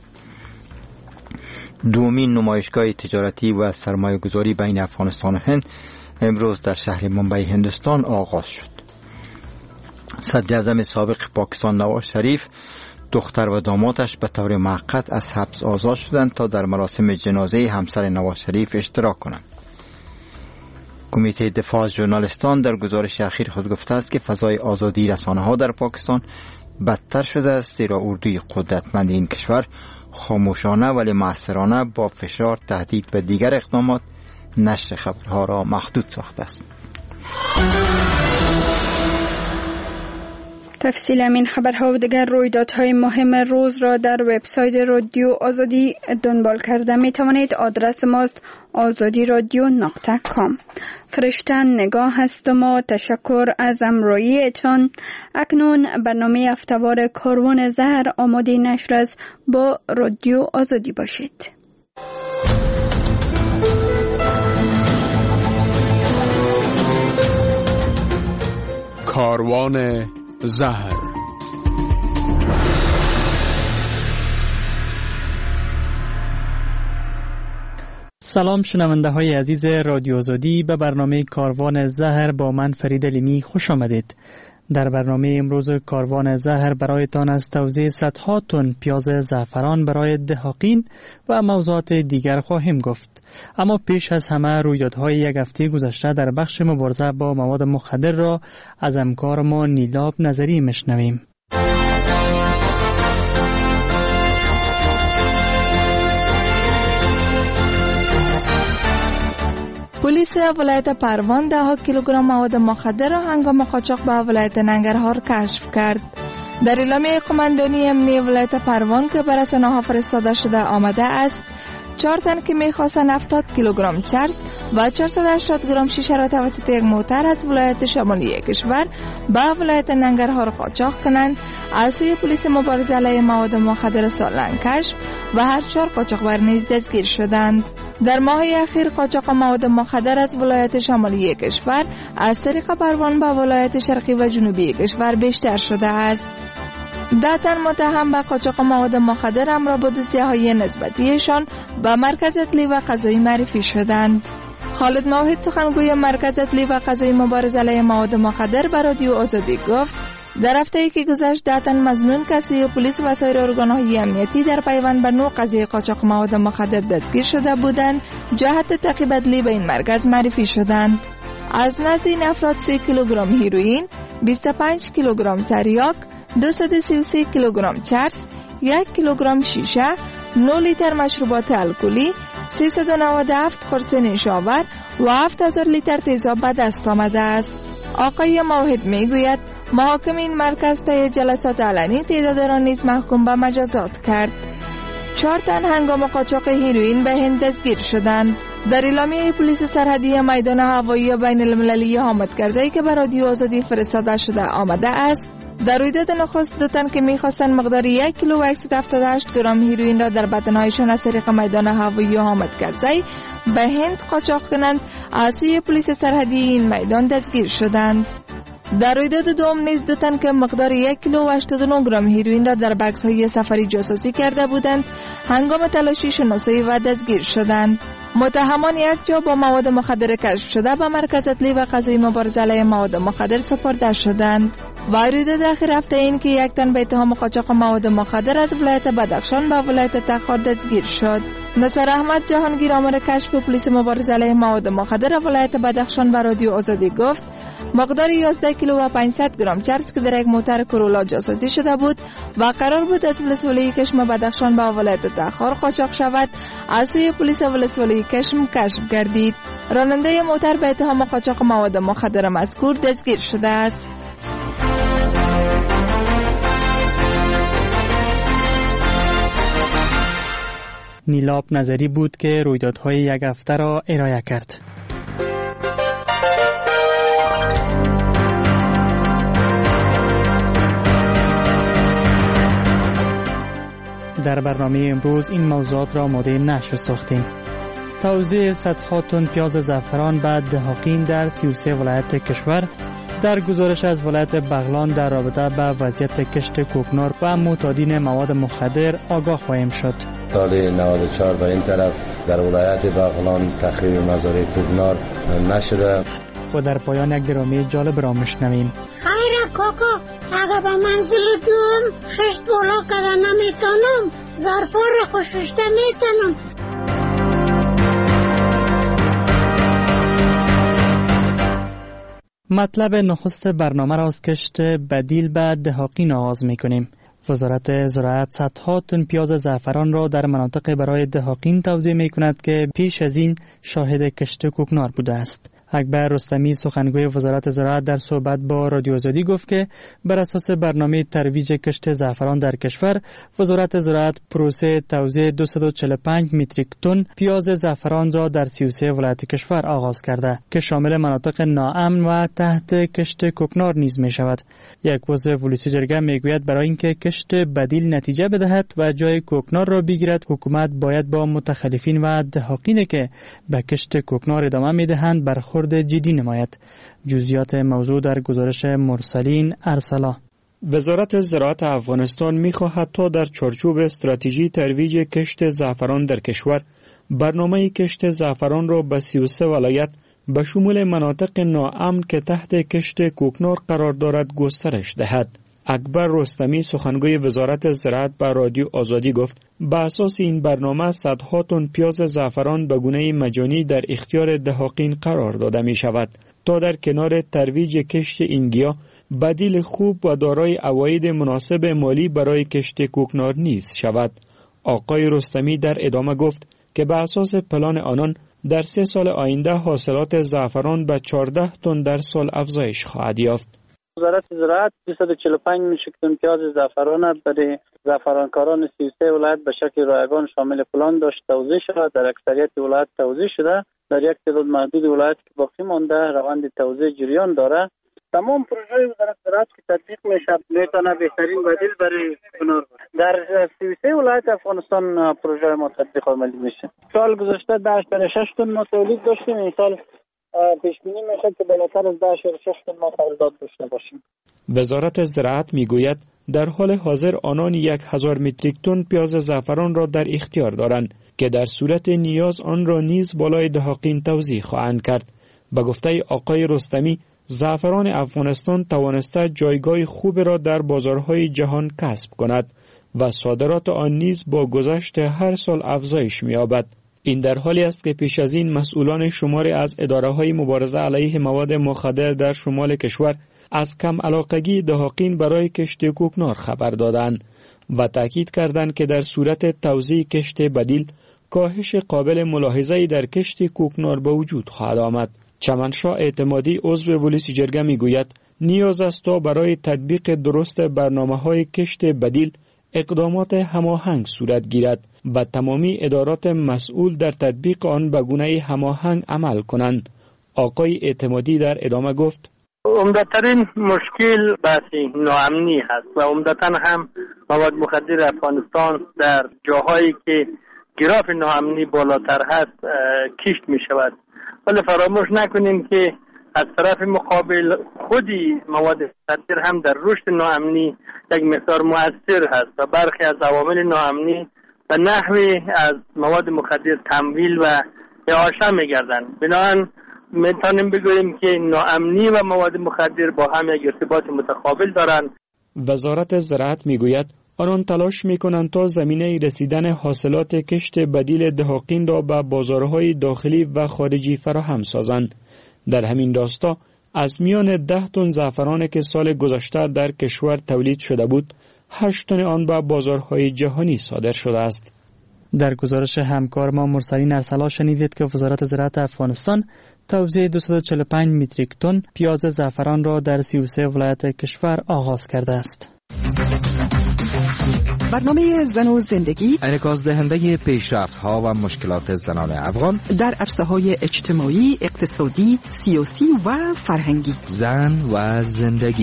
دومین نمایشگاه تجارتی و سرمایه گذاری بین افغانستان و هند امروز در شهر ممبئی هندوستان آغاز شد. صدر اعظم سابق پاکستان نواز شریف، دختر و دامادش به طور موقت از حبس آزاد شدند تا در مراسم جنازه همسر نواز شریف اشتراک کنند. کمیته دفاع از ژورنالیستان در گزارش اخیر خود گفته است که فضای آزادی رسانه‌ها در پاکستان بدتر شده است، زیرا اردوی قدرتمند این کشور خاموشانه ولی مؤثرانه با فشار، تهدید و دیگر اقدامات نشر خبرها را محدود ساخته است. تفصیل این خبرها و دیگر رویدادهای مهم روز را در وبسایت رادیو آزادی دنبال کرده می توانید. آدرس ماست azadiradyo.com. فرشته نگاه هستم و تشکر از همراهیتان. اکنون برنامه هفته‌وار کاروان زهر آماده نشر است. با رادیو آزادی باشید. کاروان زهر. سلام شنونده های عزیز رادیو آزادی، به برنامه کاروان زهر با من فرید علیمی خوش آمدید. در برنامه امروز کاروان زهر برایتان از توزیع صدها تن پیاز زعفران برای دهاقین و موضوعات دیگر خواهیم گفت. اما پیش از همه رویدادهای یک هفته گذشته در بخش مبارزه با مواد مخدر را از همکار ما نیلاب نظری میشنویم. پلیس ولایت پروان 10 کیلوگرم مواد مخدر را هنگام قاچاق به ولایت ننگرهار کشف کرد. در اعلامیه قماندانی امنیتی ولایت پروان که بر رسانه‌ها فرستاده شده آمده است 4 تن که می‌خواستند 70 کیلوگرم چرس و 480 گرم شیشه را توسط یک موتر از ولایت شمالی کشور به ولایت ننگرهار قاچاق کنند، از سوی پلیس مبارزه علیه مواد مخدر سالنگ کشف و هر 4 قاچاقبر نیز دستگیر شدند. در ماه اخیر قاچاق مواد مخدر از ولایت شمالی کشور از طریق پروان به ولایت شرقی و جنوبی کشور بیشتر شده است. 10 تن متهم به قاچاق مواد مخدر همراه با دوسیه‌های نسبتیشان به مرکز اطلاعی و قضایی معرفی شدند. خالد موحد سخنگوی مرکز اطلاعی و قضایی مبارزه علیه مواد مخدر به رادیو آزادی گفت در هفته‌ای که گذشت 10 تن مظنون که سوی پلیس و سایر ارگان‌های امنیتی در پیوند به نوع قضیه قاچاق مواد مخدر دستگیر شده بودند جهت تعقیب ادلی به این مرکز معرفی شدند. از نزد این افراد 3 کیلوگرم هیروئین، 25 کیلوگرم تریاک، 233 کیلوگرم چرس، 1 کیلوگرم شیشه، 9 لیتر مشروبات الکلی، 397 قرص نشاور و 7000 لیتر تیزاب به دست آمده است. آقای موحد میگوید محاکم این مرکز طی جلسات علنی تعداد را نیز محکوم به مجازات کرد. 4 تن هنگام قاچاق هیروئین به هند دستگیر شدند. در اعلامیه پلیس سرحدی میدان هوایی بین المللی حامد کرزی که به رادیو آزادی فرستاده شده آمده است، در رویداد نخست 2 تن که می‌خواستند مقدار 1 کیلو و 178 گرم هیروئین را در بدنهایشان از طریق میدان هوایی حامد کرزی به هند قاچاق کنند، از سوی پلیس سرحدی این میدان دستگیر شدند. در رویداد دوم نیز 2 تن که مقدار 1 کیلو و 89 گرم هیروئین را در بکس‌های سفری جاسوسی کرده بودند، هنگام تلاشی شناسایی و دستگیر شدند. متهمان یک جا با مواد مخدر کشف شده به مرکز اطلاعی و قضایی مبارزه علیه مواد مخدر سپرده شدند. و رویداد اخیر هفته این که 1 تن به اتهام قاچاق مواد مخدر از ولایت بدخشان به ولایت تخار دستگیر شد. نصر احمد جهانگیر آمر کشف پلیس مبارزه علیه مواد مخدر ولایت بدخشان به رادیو آزادی گفت مقدار 11 کیلو و 500 گرم چرس که در یک موتر کرولا جاسازی شده بود و قرار بود از ولسوالی کشم بدخشان به ولایت تخار قاچاق شود، از سوی پلیس ولسوالی کشم کشف گردید. راننده موتر به اتهام قاچاق مواد مخدر مذکور دستگیر شده است. نیلاب نظری بود که رویدادهای یک هفته را ارائه کرد. در برنامه امروز این موضوعات را آماده نشر ساختیم. توزیع صدها تن پیاز زعفران به دهاقین در 33 ولایت کشور. در گزارش از ولایت بغلان در رابطه به وضعیت کشت کوکنار و معتادین مواد مخدر آگاه خواهیم شد. سال 94 به این طرف در ولایت بغلان تخریب مزارع کوکنار نشده. و در پایان یک درامه جالب را میشنویم. خیره کاکا، اگر به منزل دوم خشت بالا کده نمیتونم، ظرفا را خوششته میتونم. مطلب نخست برنامه را از کشت بدیل به دهاقین آغاز میکنیم. وزارت زراعت صدها تن پیاز زعفران را در مناطق برای دهاقین توزیع میکند که پیش از این شاهد کشت کوکنار بوده است. اکبر رستمی سخنگوی وزارت زراعت در صحبت با رادیو آزادی گفت که بر اساس برنامه ترویج کشت زعفران در کشور، وزارت زراعت پروسه توزیع 245 متریک تن پیاز زعفران را در 33 ولایت کشور آغاز کرده که شامل مناطق ناامن و تحت کشت کوکنار نیز می شود. یک عضو ولسی جرگه می گوید برای اینکه کشت بدیل نتیجه بدهد و جای کوکنار را بگیرد، حکومت باید با متخلفین و دهاقینی که به کشت کوکنار ادامه می دهند برخورد جدی نماید. جزئیات موضوع در گزارش مرسلین ارسلا. وزارت زراعت افغانستان می‌خواهد تا در چارچوب استراتژی ترویج کشت زعفران در کشور، برنامه کشت زعفران را به 33 ولایت به شمول مناطق ناامن که تحت کشت کوکنار قرار دارد گسترش دهد. اکبر رستمی سخنگوی وزارت زراعت به رادیو آزادی گفت به اساس این برنامه صدها تن پیاز زعفران به گونه مجانی در اختیار دهاقین قرار داده می شود تا در کنار ترویج کشت این گیاه بدیل خوب و دارای عواید مناسب مالی برای کشت کوکنار نیز شود. آقای رستمی در ادامه گفت که به اساس پلان آنان در 3 سال آینده حاصلات زعفران به 14 تن در سال افزایش خواهد یافت. وزارت زراعت 245 میلیون تن پیاز زعفران برای زعفرانکاران 33 ولایت به شکل رایگان شامل پلان داشت توزیع شده. در اکثریت ولایت توزیع شده. در یک تعداد محدود ولایت که باقی مانده روند توزیع جریان داره. تمام پروژه وزارت زراعت که تطبیق میشه میتونه بهترین بدیل برای کوکنار باشه. در 33 ولایت افغانستان پروژه ما تطبیق عملی میشه. سال گذشته 10.6 تن ما تولید داشتیم. این سال پیش بینی میشه که بالاتر از 10.6 تن ما تولیدات داشته باشیم. وزارت زراعت میگوید در حال حاضر آنان 1000 متریک تن پیاز زعفران را در اختیار دارند که در صورت نیاز آن را نیز بالای دهاقین توزیع خواهند کرد. به گفته آقای رستمی، زعفران افغانستان توانسته جایگاه خوب را در بازارهای جهان کسب کند و صادرات آن نیز با گذشت هر سال افزایش می‌یابد. این در حالی است که پیش از این مسئولان شماری از اداره‌های مبارزه علیه مواد مخدر در شمال کشور از کم علاقگی دهاقین برای کشت کوکنار خبر دادند. و تاکید کردند که در صورت توزیع کشت بدیل کاهش قابل ملاحظه‌ای در کشت کوکنار به وجود خواهد آمد. چمنشاه اعتمادی عضو ولسی جرگه میگوید نیاز است تا برای تطبیق درست برنامه‌های کشت بدیل اقدامات هماهنگ صورت گیرد و تمامی ادارات مسئول در تطبیق آن به گونه هماهنگ عمل کنند. آقای اعتمادی در ادامه گفت عمدترین مشکل بحث ناامنی هست و عمدتاً هم مواد مخدر افغانستان در جاهایی که گراف ناامنی بالاتر هست کشت می شود. ولی فراموش نکنیم که از طرف مقابل خودی مواد مخدر هم در رشد ناامنی یک مقدار مؤثر هست و برخی از عوامل ناامنی و نحوی از مواد مخدر تمویل و اعاشه می‌گردند. بنابراین میتونیم بگوییم که ناامنی و مواد مخدر با هم یک ارتباط متقابل دارند. وزارت زراعت میگوید آنان تلاش میکنند تا زمینه رسیدن حاصلات کشت بدیل دهاقین را به بازارهای داخلی و خارجی فراهم سازند. در همین راستا از میان 10 تن زعفران که سال گذشته در کشور تولید شده بود 8 تن آن به بازارهای جهانی صادر شده است. در گزارش همکار ما مرسلین ارسلا شنیدید که وزارت زراعت افغانستان توزیع 245 متریک تن پیاز زعفران را در 33 ولایت کشور آغاز کرده است. برنامه زن و زندگی انعکاس دهنده پیشرفت‌ها و مشکلات زنان افغان در عرصه‌های اجتماعی، اقتصادی، سیاسی و فرهنگی. زن و زندگی.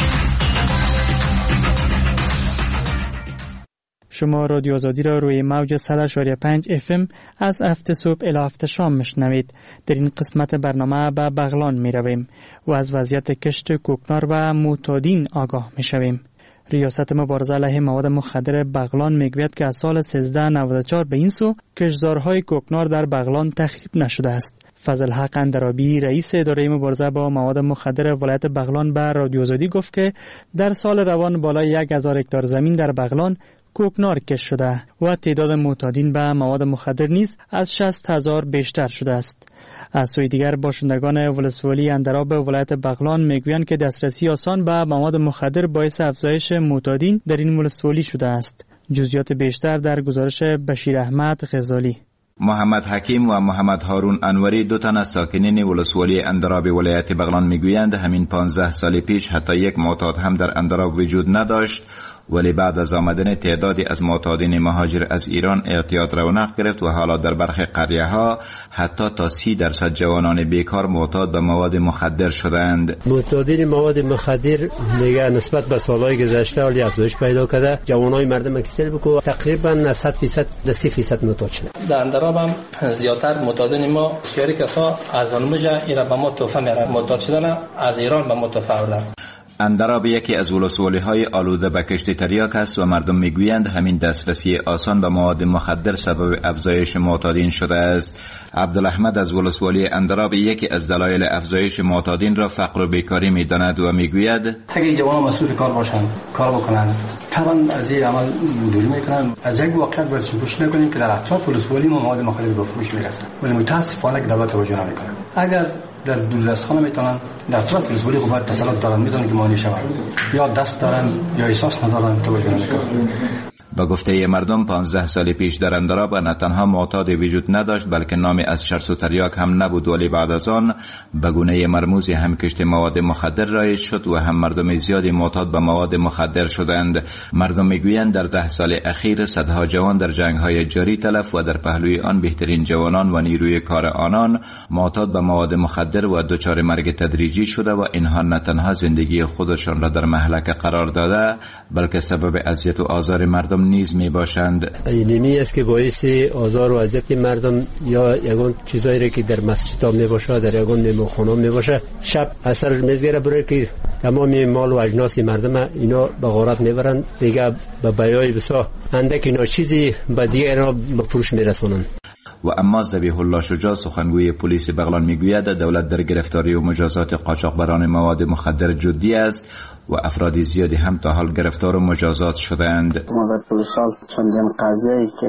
شما رادیو آزادی را روی موج 100.5 FM از هفت صبح الی هفت شام میشنوید. در این قسمت برنامه به بغلان می رویم و از وضعیت کشت کوکنار و معتادین آگاه می شویم. ریاست مبارزه علیه مواد مخدر بغلان میگوید که از سال 1394 به این سو کشتزارهای کوکنار در بغلان تخریب نشده است. فضل حق اندرابی رئیس اداره مبارزه با مواد مخدر ولایت بغلان به رادیو آزادی گفت که در سال روان بالای 1000 هکتار زمین در بغلان کوکنار کشت شده و تعداد معتادین به مواد مخدر نیز از 60,000 بیشتر شده است. از سوی دیگر باشندگان ولسوالی اندراب ولایت بغلان میگویند که دسترسی آسان به مواد مخدر باعث افزایش معتادین در این ولسوالی شده است. جزئیات بیشتر در گزارش بشیر احمد غزالی. محمد حکیم و محمد هارون انوری دو تن از ساکنین ولسوالی اندراب ولایت بغلان میگویند همین 15 سال پیش حتی یک معتاد هم در اندراب وجود نداشت، ولی بعد از آمدن تعدادی از معتادین مهاجر از ایران اعتیاد رونق گرفت و حالا در برخی قریه ها حتی تا 30% جوانان بیکار معتاد به مواد مخدر شدند. معتادین مواد مخدر دیگه نسبت به سالهای گذشته حالی افزایش پیدا کرده. جوانای مردم اکثر بکو تقریبا 100% 30% معتاد شده. در اندراب هم زیاتر معتادین ما بسیاری کسا از آنموجا ایران به ما توفه میرن، معتاد شدن از ایران به ما توفه آوردن. اندراب یکی از ولسوالی‌های آلوده به کشت تریاک است و مردم میگویند همین دسترسی آسان به مواد مخدر سبب افزایش معتادین شده است. عبدالاحمد از ولسوالی اندراب یکی از دلایل افزایش معتادین را فقر و بیکاری میداند و میگوید اگه جوانان مصروف کار باشند، کار بکنند، طبعا از این عمل دوری میکنند. از یک واقعیت باید فراموش نکنیم که در اطراف ولسوالی ما مواد مخدر به فروش میرسد، ولی متاسفانه که دولت توجه نمیکنه. اگر در دولتخانه میتونن در اطراف ولسوالی قوت تسلط دارن، میتونن که مانع شوند، یا دست دارن یا احساس ندارن، توجه نمیکنن. با گفته مردم 15 سال پیش در اندراب نه تنها معتاد وجود نداشت بلکه نامی از شرس و تریاک هم نبود، ولی بعد از آن به گونه مرموزی هم کشت مواد مخدر رایج شد و هم مردم زیادی معتاد به مواد مخدر شدند. مردم میگویند در 10 سال اخیر صدها جوان در جنگ‌های جاری تلف و در پهلوی آن بهترین جوانان و نیروی کار آنان معتاد به مواد مخدر و دچار مرگ تدریجی شده و اینها نه تنها زندگی خودشان را در مهلکه قرار داده بلکه سبب اذیت و آزار مردم نیز می باشند. اینمی است که باعث آزار و اذیت مردم یا یگان چیزایی که در مسجد ها می باشه، در یگان مهمانخانه می باشه، شب اثر میزگره برای که تمام مال و اجناس مردم اینا به غارت میبرند، دیگه به بیای بسا اندک اینا چیزی به دیگه اینا به فروش میرسونند. و اما ذبیح الله شجاع سخنگوی پلیس بغلان میگوید دولت در گرفتاری و مجازات قاچاقبران مواد مخدر جدی است و افراد زیادی هم تا حال گرفتار و مجازات شدند. ما در پلیسال چندین قضیه‌ای که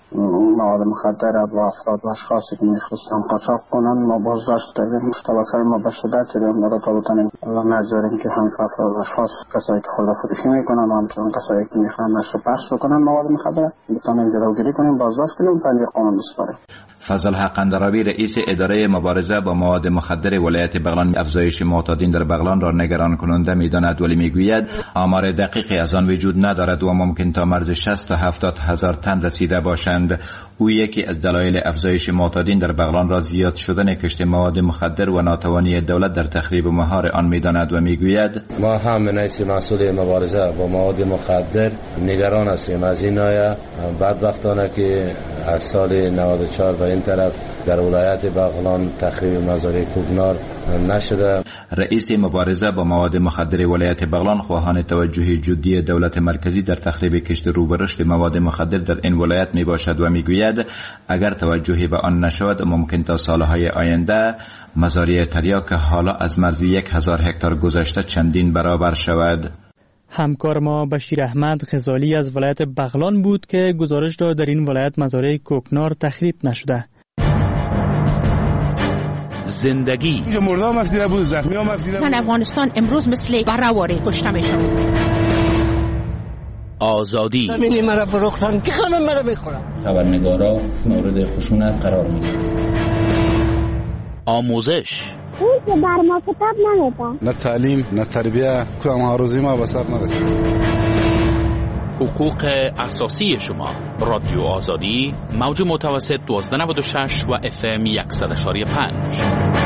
مواد مخدر با افراد و اشخاصی که میخواستن قاچاق کنن ما بازداشت کردیم. توسط ما به شدت کردیم ما تا بتونیم نگذاریم که همین افراد و اشخاص کسایی که خودفروشی میکنن و همچنین کسایی که میخوان نشر و پخش بکنن مواد مخدر بتونیم جلوگیری کنیم، بازداشت کنیم و پنج قانون بسپاریم. فضل الحق اندرابی رئیس اداره مبارزه با مواد مخدر ولایت بغلان افزایش معتادین در بغلان را نگران کننده میداند، ولی میگوید آمار دقیقی از آن وجود ندارد و ممکن تا مرز 60 تا 70 هزار تن رسیده باشند. او یکی از دلایل افزایش معتادین در بغلان را زیاد شدن کشت مواد مخدر و ناتوانی دولت در تخریب مهار آن میداند و میگوید ما هم نایس مسئول مبارزه با مواد مخدر نگران هستیم از این آیه بدبختانه که از سال 94 و این طرف در ولایت بغلان تخریب مزارع کوکنار نشده. رئیس مبارزه با مواد مخدر ولایت بغلان خواهان توجه جدی دولت مرکزی در تخریب کشت رو به رشد مواد مخدر در این ولایت می باشد و می گوید اگر توجهی به آن نشود ممکن تا سالهای آینده مزارع تریاک حالا از مرز 1000 هکتار گذشته چندین برابر شود. همکار ما بشیر احمد غزالی از ولایت بغلان بود که گزارش داد در این ولایت مزارع کوکنار تخریب نشده. زندگی مردم مفدیده بود، زخمی ها مفدیده بود. زن افغانستان امروز مثل برهواره کشته میشن. آزادی زمینی مرا فروختن که همه مرا میخورن. خبرنگارا مورد خشونت قرار میگیرن. آموزش اون که بر ما کتاب نمیدن، نه تعلیم نه تربیه، کدام هاروزی ما به سر نرسید. حقوق اساسی شما. رادیو آزادی موج متوسط 1296 و FM 100.5.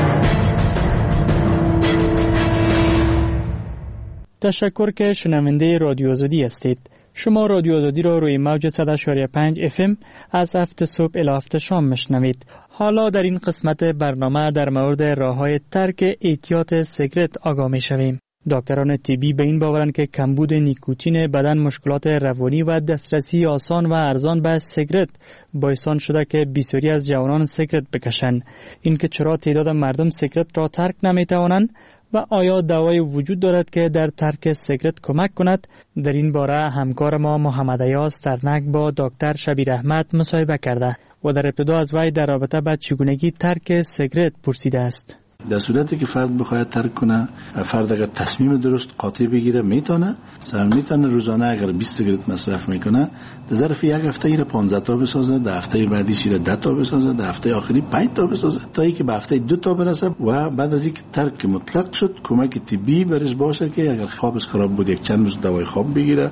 تشکر که شنونده رادیو آزادی هستید. شما رادیو آزادی را روی موج 100.5 FM از 7 صبح الی 7 شام میشنوید. حالا در این قسمت برنامه در مورد راه‌های ترک اعتیاد سیگرت آگاه میشویم. دکتران طبی به این باورند که کمبود نیکوتین بدن مشکلات روانی و دسترسی آسان و ارزان به سیگرت باعث شده که بسیاری از جوانان سیگرت بکشند. اینکه چرا تعداد مردم سیگرت را ترک نمیتوانند و آیا دوای وجود دارد که در ترک سیگرت کمک کند؟ در این باره همکار ما محمد ایاز ترنک با دکتر شبیر احمد مصاحبه کرده و در ابتدا از وی در رابطه با چگونگی ترک سیگرت پرسیده است. در صورتی که فرد بخواهد ترک کنه، فرد اگر تصمیم درست قاطع بگیره میتونه، مثلا میتونه روزانه اگر 20 سیگرت مصرف میکنه در ظرف یک هفته ایره 15 تا بسازه، در هفته بعدیش ایره 10 تا بسازه، در هفته آخری 5 تا بسازه تا اینکه به هفته 2 تا برسه و بعد از اینکه ترک مطلق شد کمک طبی برش باشه که اگر خوابش خراب بود یک چند روز دوای خواب بگیره،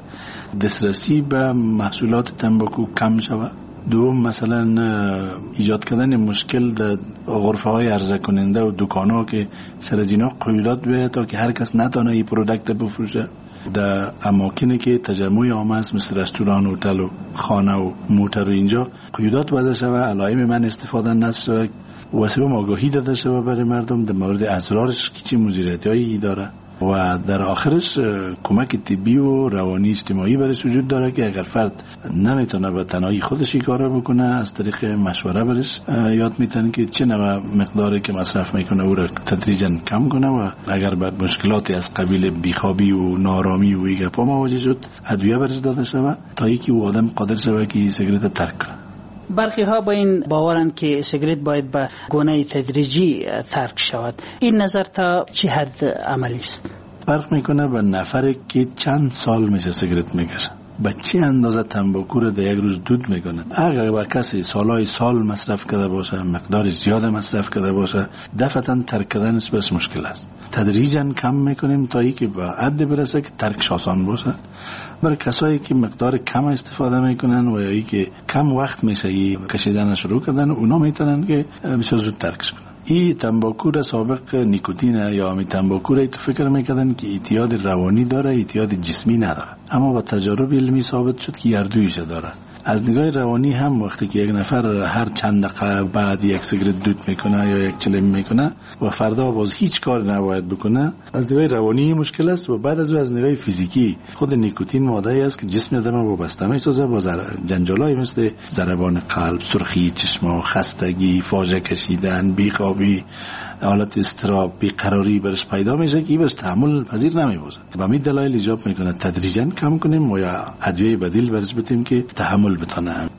دسترسی به محصولات تنباکو کم شود. دوم مثلا ایجاد کردن مشکل در غرفه های عرضه کننده و دکان ها که سر از اینا قیودات بیاید تا که هر کس نتانه این پرودکت بفروشه. در اماکنی که تجمع عامه است مثل رستوران، هتل و خانه و موتر و اینجا قیودات وضع شود، علائم من استفاده نصب شود و سوم آگاهی داده شود برای مردم در مورد اضرارش که چه مضرهایی داره و در آخرش کمک طبی و روانی اجتماعی برش وجود داره که اگر فرد نمیتونه به تنهایی خودش کار بکنه از طریق مشوره برش یاد میتونه که چه نوع مقداری که مصرف میکنه او را تدریجا کم کنه و اگر بعد مشکلاتی از قبیل بیخوابی و نارامی و این گپا مواجه شد ادویه برش داده شود تا اینکه او آدم قادر شود که سیگرت ترک کنه. برخی ها با این باورند که سیگرت باید به گونه تدریجی ترک شود. این نظر تا چه حد عملی است؟ فرق میکنه به نفری که چند سال میشه سیگرت میکشه، به چه اندازه تنباکو رو در یک روز دود میکنه. اگر با کسی سالهای سال مصرف کرده باشه، مقدار زیاد مصرف کرده باشه، دفعتا ترک کردنش بس مشکل است. تدریجا کم میکنیم تا اینکه به حد برسه که ترکش آسان باشه. برای کسایی که مقدار کم استفاده میکنن و یا که کم وقت میشه کشیدن شروع کردن، اونا میتونن که بسیار زود ترکش کنن. این تنباکو را سابق نیکوتین یا می تنباکو را تو فکر میکردن که اعتیاد روانی داره، اعتیاد جسمی نداره، اما با تجارب علمی ثابت شد که هر دویش داره. از نگاه روانی هم وقتی که یک نفر هر چند دقیقه بعد یک سیگرت دود میکنه یا یک چلم میکنه و فردا باز هیچ کار نباید بکنه، از نگاه روانی مشکل است. و بعد از اون از نگاه فیزیکی خود نیکوتین ماده‌ای است که جسم آدم رو وابسته میسازه با جنجالای مثل ضربان قلب، سرخی چشم، خستگی، فاجعه کشیدن، بیخوابی، حالت اضطراب، بیقراری برش پیدا میشه که بس تحمل پذیر نمیبازه. و همین دلایل ایجاب میکنه تدریجا کم کنیم و یا ادویه بدیل برش بدیم که تحمل بتونه.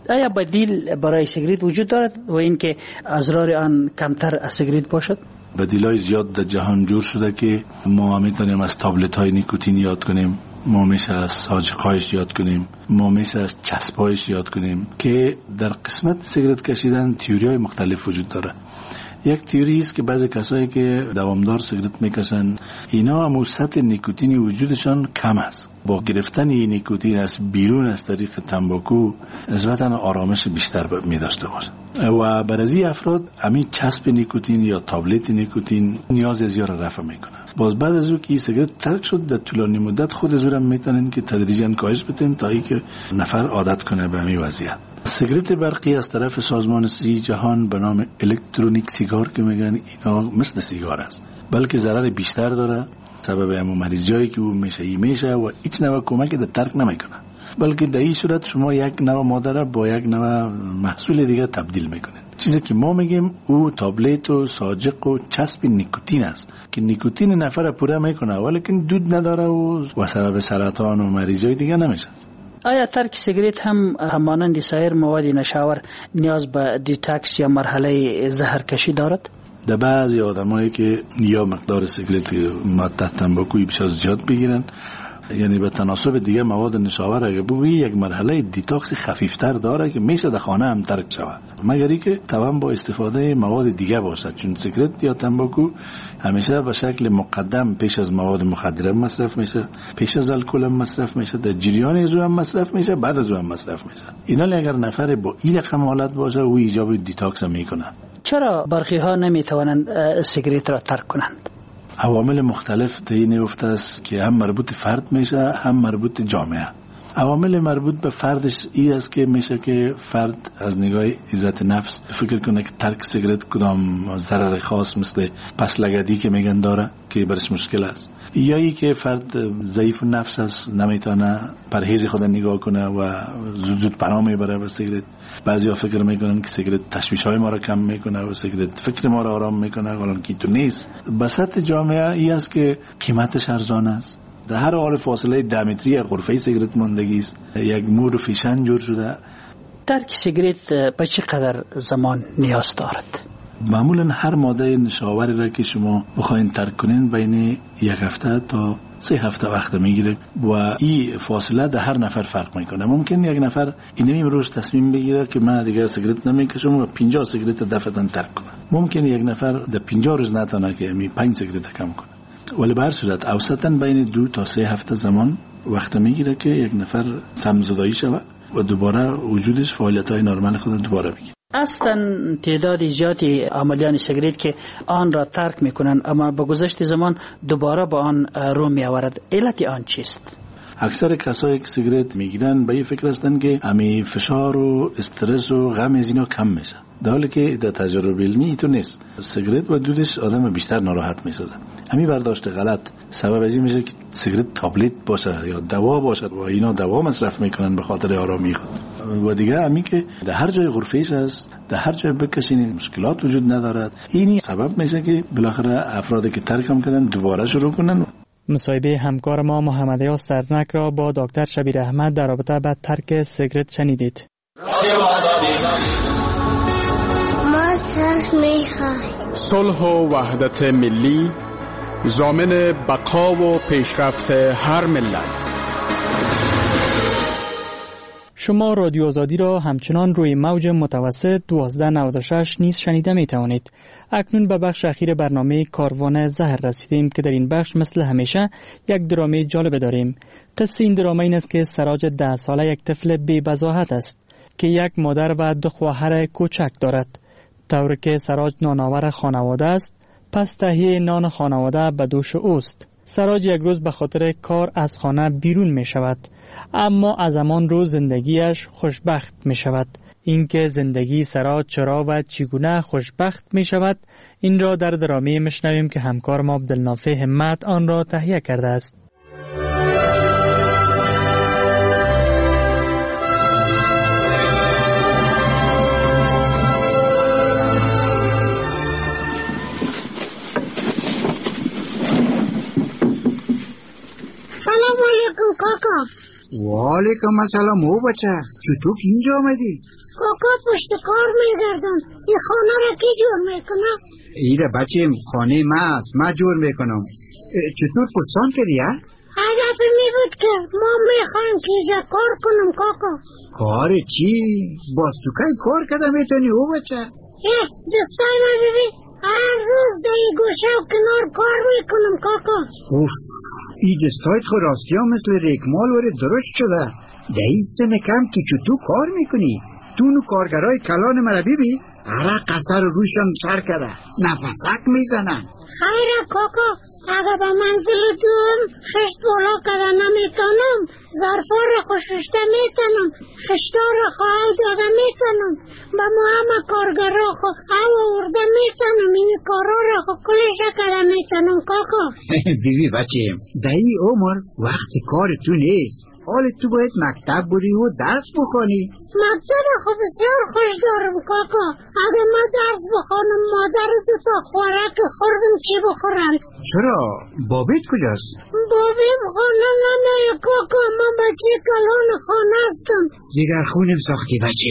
آیا بدیل برای سیگریت وجود دارد و اینکه اضرار آن کمتر از سیگریت باشد؟ بدیلای زیاد در جهان جور شده که ما میتونیم از تابلت های نیکوتین یاد کنیم، ما میشه از ساجقایش یاد کنیم، ما میشه از چسبایش یاد کنیم که در قسمت سیگرت کشیدن تئوری های مختلف وجود داره. یک تئوری است که بعضی کسایی که دوامدار سیگرت میکشن اینا هم سطح نیکوتینی وجودشان کم است. با گرفتن نیکوتین از بیرون از طریق تنباکو نسبتاً آرامش بیشتر می داشته باشه و برای افراد همین چسب نیکوتین یا تابلت نیکوتین نیاز زیاد رفع میکنه. باز بعد از او که سیگرت ترک شد در طولانی مدت خود زورم میتونن که تدریجاً کاهش بدن تا اینکه نفر عادت کنه به همین وضعیت. سیگرت برقی از طرف سازمان صحی جهان به نام الکترونیک سیگار که میگن اینا مثل سیگار است، بلکه ضرر بیشتر داره. سبب همون مریضیایی که او میشه و هیچ نوع کمک در ترک نمیکنه، بلکه در این صورت شما یک نوع ماده با یک نوع محصول دیگه تبدیل میکنید. چیزی که ما میگیم او تابلت و ساجق و چسب نیکوتین است که نیکوتین نفر پوره میکنه ولیکن دود نداره و سبب سرطان و مریضیای دیگه نمیشه. آیا ترک سیگریت هم همانند سایر مواد نشاور نیاز به دیتاکس یا مرحله زهرکشی دارد؟ در بعضی آدمایی که یا مقدار سیگرت ماده تنباکویی بیش از زیاد بگیرن، یعنی به تناسب دیگه مواد نشاور اگه بگویی یک مرحله دیتاکس خفیفتر داره که میشه در خانه هم ترک شود، مگر اینکه توان با استفاده مواد دیگه باشد، چون سیگرت یا تنباکو همیشه به شکل مقدم پیش از مواد مخدر مصرف میشه، پیش از الکل مصرف میشه، در جریان از هم مصرف میشه، بعد از هم مصرف میشه. اینا اگر نفر با این رقم حالت باشه او ایجاب دیتاکس میکنه. چرا برخی ها نمیتوانند سیگرت را ترک کنند؟ عوامل مختلف تعیین افته است که هم مربوط فرد میشه هم مربوط جامعه. عوامل مربوط به فردش این است که میشه که فرد از نگاه عزت نفس فکر کنه که ترک سیگرت کدام ضرر خاص مثل پس لگدی که میگن داره که برش مشکل است، یا ای که فرد ضعیف نفس است نمیتونه پرهیز خود نگاه کنه و زود پناه میبره به سیگرت. بعضیا فکر میکنن که سیگرت تشویش‌های ما را کم میکنه و سیگرت فکر ما را آرام میکنه، حالان که تو نیست. بساط جامعه ای است که قیمتش ارزان است، در هر حال فاصله 10 متری غرفه سیگرت ماندگی است، یک مور و فیشن جور شده. ترک سیگرت به چقدر زمان نیاز دارد؟ معمولا هر ماده نشاوری را که شما بخواین ترک کنین بین 1 هفته تا 3 هفته وقت میگیره و این فاصله در هر نفر فرق میکنه. ممکن یک نفر اینمی روز تصمیم بگیره که من دیگه سیگرت نمیکشم و 50 سیگرت دفعتاً ترک کنه. ممکن یک نفر در 50 روز نتونه که 5 سیگرت کم کنه. ولی به هر صورت اوسطاً بین 2 تا 3 هفته زمان وقت میگیره که یک نفر سمزدایی شود و دوباره وجودش فعالیت‌های نرمال خود دوباره بگیره. اصلا تعداد زیادی عملیان سیگرت که آن را ترک میکنند اما با گذشت زمان دوباره با آن رو میآورد، علت آن چیست؟ اکثر کسایی که سیگرت میگیرن به این فکر هستن که همین فشار و استرس و غم از اینا کم میشه، در حالی که در تجربه علمی تو نیست. سیگرت و دودش آدم بیشتر ناراحت میسازه. همین برداشت غلط سبب از این میشه که سیگرت تابلت باشه یا دوا باشه و اینا دوا مصرف میکنن به خاطر آرامی خود. و دیگه همین که در هر جای غرفه‌ایش است، در هر جای بکشین مشکلات وجود ندارد. اینی سبب میشه که بالاخره افرادی که ترک هم کردن دوباره شروع کنن. مصاحبه همکار ما محمد یاس دردنک را با دکتر شبیر احمد در رابطه با ترک سیگرت شنیدید. ما صلح و وحدت ملی ضامن بقا و پیشرفت هر ملت. شما رادیو آزادی را همچنان روی موج متوسط 1296 نیز شنیده می توانید. اکنون به بخش اخیر برنامه کاروان زهر رسیدیم که در این بخش مثل همیشه یک درامه جالب داریم. قصه این درامه این است که سراج 10 ساله یک طفل بی بضاحت است که یک مادر و 2 خواهر کوچک دارد. طور که سراج نانآور خانواده است، پس تهیه نان خانواده به دوش اوست. سراج یک روز به خاطر کار از خانه بیرون می شود، اما از همان روز زندگیش خوشبخت می شود. اینکه زندگی سراج چرا و چگونه خوشبخت می شود، این را در درامه میشنویم که همکار ما عبدالنافع همت آن را تهیه کرده است. سلام علیکم کاکا. علیکم السلام او بچه، چطور اینجا آمدی؟ کاکا پشت کار میگردم. این خانه را کی جور میکنه؟ ایره بچیم خانه ما است، ما جور میکنم. چطور پرسان کردی ها؟ هدف می بود که ما میخوایم که اینجا کار کنم کاکا. کار چی؟ باز تو که کار کده میتونی او بچه؟ دستای ما ببین، هر روز در این گوشه و کنار کار میکنم کاکا. اوف، این دستایت خود راستی ها مثل ریکمال وره درست شده. در این سن کم تو چطور کار میکنی؟ تو نو کارگرای کلان مرا ببین، هر قصر روشان سر کرده، نفسک میزنن. خیره کاکا، اگه به منزل دوم خشت بالا کده نمیتونم، ظرفا را خوششته میتونم، خشتا را خواهی داده میتونم، به ما همه کارگرا خو او ارده میتونم، این کارا را خو کلشه کده میتونم کاکا. بیبی بچیم، در این عمر وقت کار تو نیست. حال تو باید مکتب بری و درس بخوانی. مکتب خو بسیار خوش دارم کاکا. اگه ما درس بخوانم مادر تا خوراک خوردم چی بخورم؟ چرا؟ بابیت کجاست؟ بابیم خانه نمیه کاکا، من بچه کلان خانه هستم. جگر خونم ساختی بچه.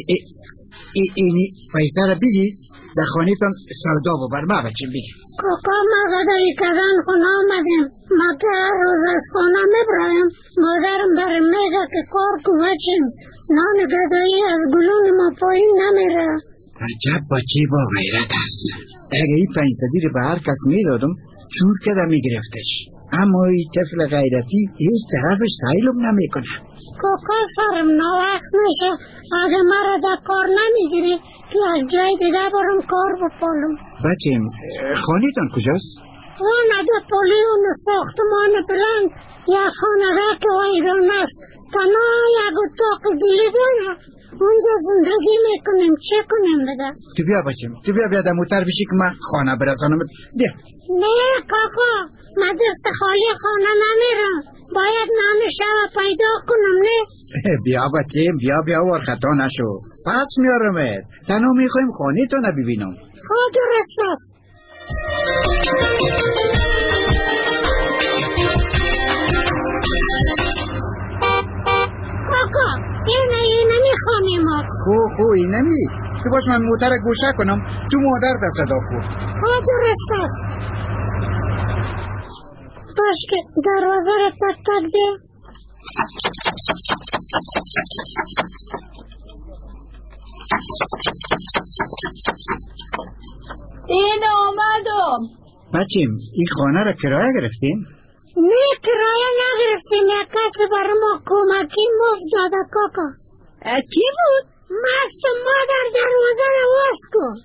اینی پیسه را بگی در خانه تان سودا ببر ما بچه بگی. کاکا ما گدایی کدن خونه آمدیم، ما که هر روز از خانه میبرایم، مادرم برم میگه که کار کو بچیم، نان گدایی از گلون ما پایین نمیره. عجب بچه با غیرت هست. اگه این 500 رو به هر کس میدادم چور کده میگرفتش، اما این طفل غیرتی هیچ طرفش سیلم نمیکنه. کاکا سرم نوقت میشه، اگه مرا در کار نمیگیری که از جای دیگه برم کار بپالم. بچیم خانه تان کجاست؟ خانه در پولیون ساختمان بلند، یا خانه که ویران است، تنها یک اتاق گلی داره، اونجا زندگی میکنیم. چه کنیم بده؟ تو بیا بچیم، تو بیا در موتر بشی که من خانه برسانم. بیا. نه کاکا، من دست خالی خانه نمیرم، باید نان شب پیدا کنم. نه بیا بچیم، بیا ور خطا نشو، پس میارمت. تنها میخوایم خانه تو نبینم. خود درست است. کاکا اینه خانه ماست. خو اینمی تو باش من موتر گوشه کنم، تو مادر در صدا کن. خود درست است. باش که دروازه را تک تک ده. این آمدم. بچیم این خانه را کرایه گرفتیم؟ نه کرایه نگرفتیم، یک کسی برای ما کمکی مفت داده کاکا. کی بود؟ مست مادر دروازه را باز کن.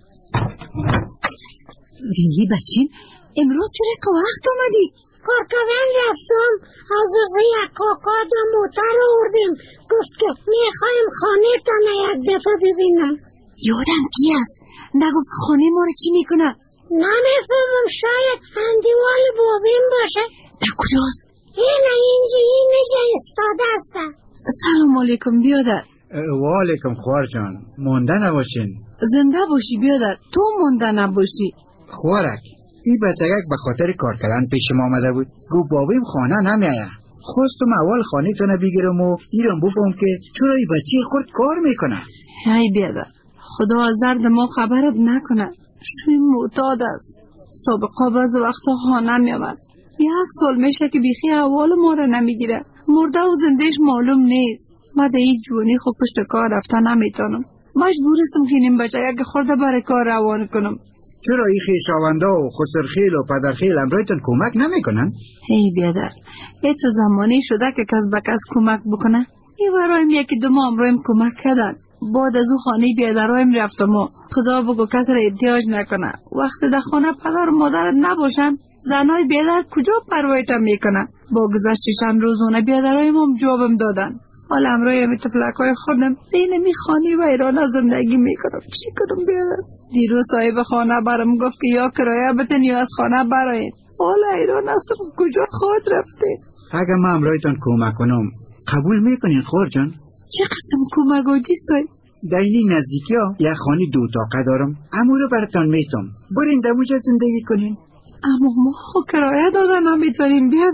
بینی بچین امروز چرا که وقت آمدی؟ کار کردن رفتم، از یک کاکا در موتر آوردیم، گفت که میخوایم خانه تانه یک دفعه ببینم. یادم کی است؟ نگفت خانه ما رو چی میکنه؟ نمیفهمم، شاید اندیوال بابیم باشه. در کجاست؟ اینجا استاده است. سلام علیکم بیادر. و علیکم خوار جان، مونده نباشین. زنده باشی بیادر، تو مونده نباشی. خوارک این بچگک به خاطر کار کردن پیش ما آمده بود، گو بابیم خانه نمیایه. خواستم اول خانه تانه بگیرم و ایران بفهم که چرا این بچه خود کار میکنه. هی بیادر، خدا از درد ما خبرت نکنه. شوی معتاد است، سابقا بعض وقتا خانه میامد. 1 سال میشه که بیخی احوال ما را نمیگیره، مرده و زندهش معلوم نیست. من در این جوانی خود پشت کار رفتن نمیتونم، مجبورستم که این بچه که خورده برای کار روان کنم. چرا این خویشاونده و خسرخیل و پدرخیل امرایتان کمک نمیکنن؟ هی بیادر، ای تو زمانی شده که کس به کس کمک بکنه؟ ای برایم یکی دو ما امرایم کمک کردن. بعد از او خانه بیادرایم رفتم و خدا بگو کس را احتیاج نکنه. وقتی در خانه پدر و مادر نباشن، زنای بیادر کجا پروایتم میکنه؟ با گذشت چند روز اونه بیادرایم هم جوابم دادن. حالا امروی همی تفلکای خودم اینمی خانه و ایران زندگی میکنم. چی کنم بیادر؟ دیروز صاحب خانه برام گفت که یا کرایه بتن یا از خانه براین. حالا ایران هستم، کجا خود رفته؟ اگه من امرایتان کمک کنم قبول میکنین خور جان؟ چه قسم کمک آجی صاحب؟ در این نزدیکی ها یک خانه 2 اتاقه دارم، امو رو براتان میتم، برین دموجا زندگی کنین. اما ما کرایه دادن نمیتونیم بیادر.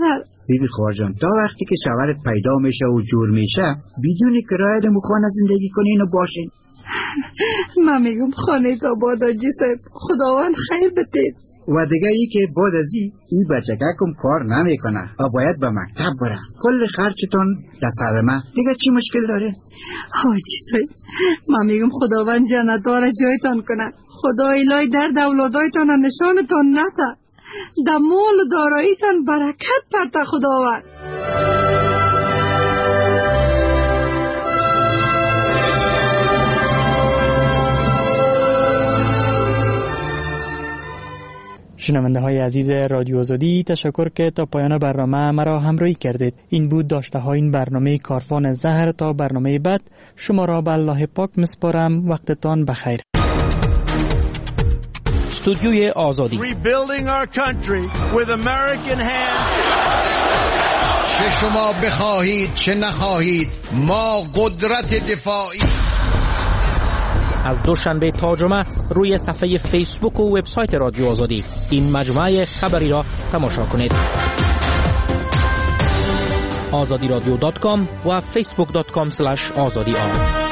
بیبی خواجان تا وقتی که شوهرت پیدا میشه و جور میشه بدون کرایه در خانه زندگی کنین و باشین. من میگم خانه تا باد آجی صاحب، خداوند خیر بده. و دیگه ای که بعد از این بچگکم کار نمیکنه و باید به مکتب بره، کل خرچتون در سر من، دیگه چی مشکل داره؟ حاجی صاحب من میگم خداوند جنت‌ها را جایتان کنه، خدا الهی درد اولادایتان نشانتان نده، در مال و داراییتان برکت پرته خداوند. شنونده های عزیز رادیو آزادی، تشکر که تا پایان برنامه مرا همراهی کردید. این بود داشته های این برنامه کاروان زهر. تا برنامه بعد شما را به الله پاک مسپارم. وقتتان بخیر. استودیوی آزادی Rebuilding our country with American hands. چه شما بخواهید چه نخواهید ما قدرت دفاعی. از دوشنبه تا جمعه روی صفحه فیسبوک و وبسایت رادیو آزادی این مجموعه خبری را تماشا کنید. azadiradyo.com و facebook.com/azadi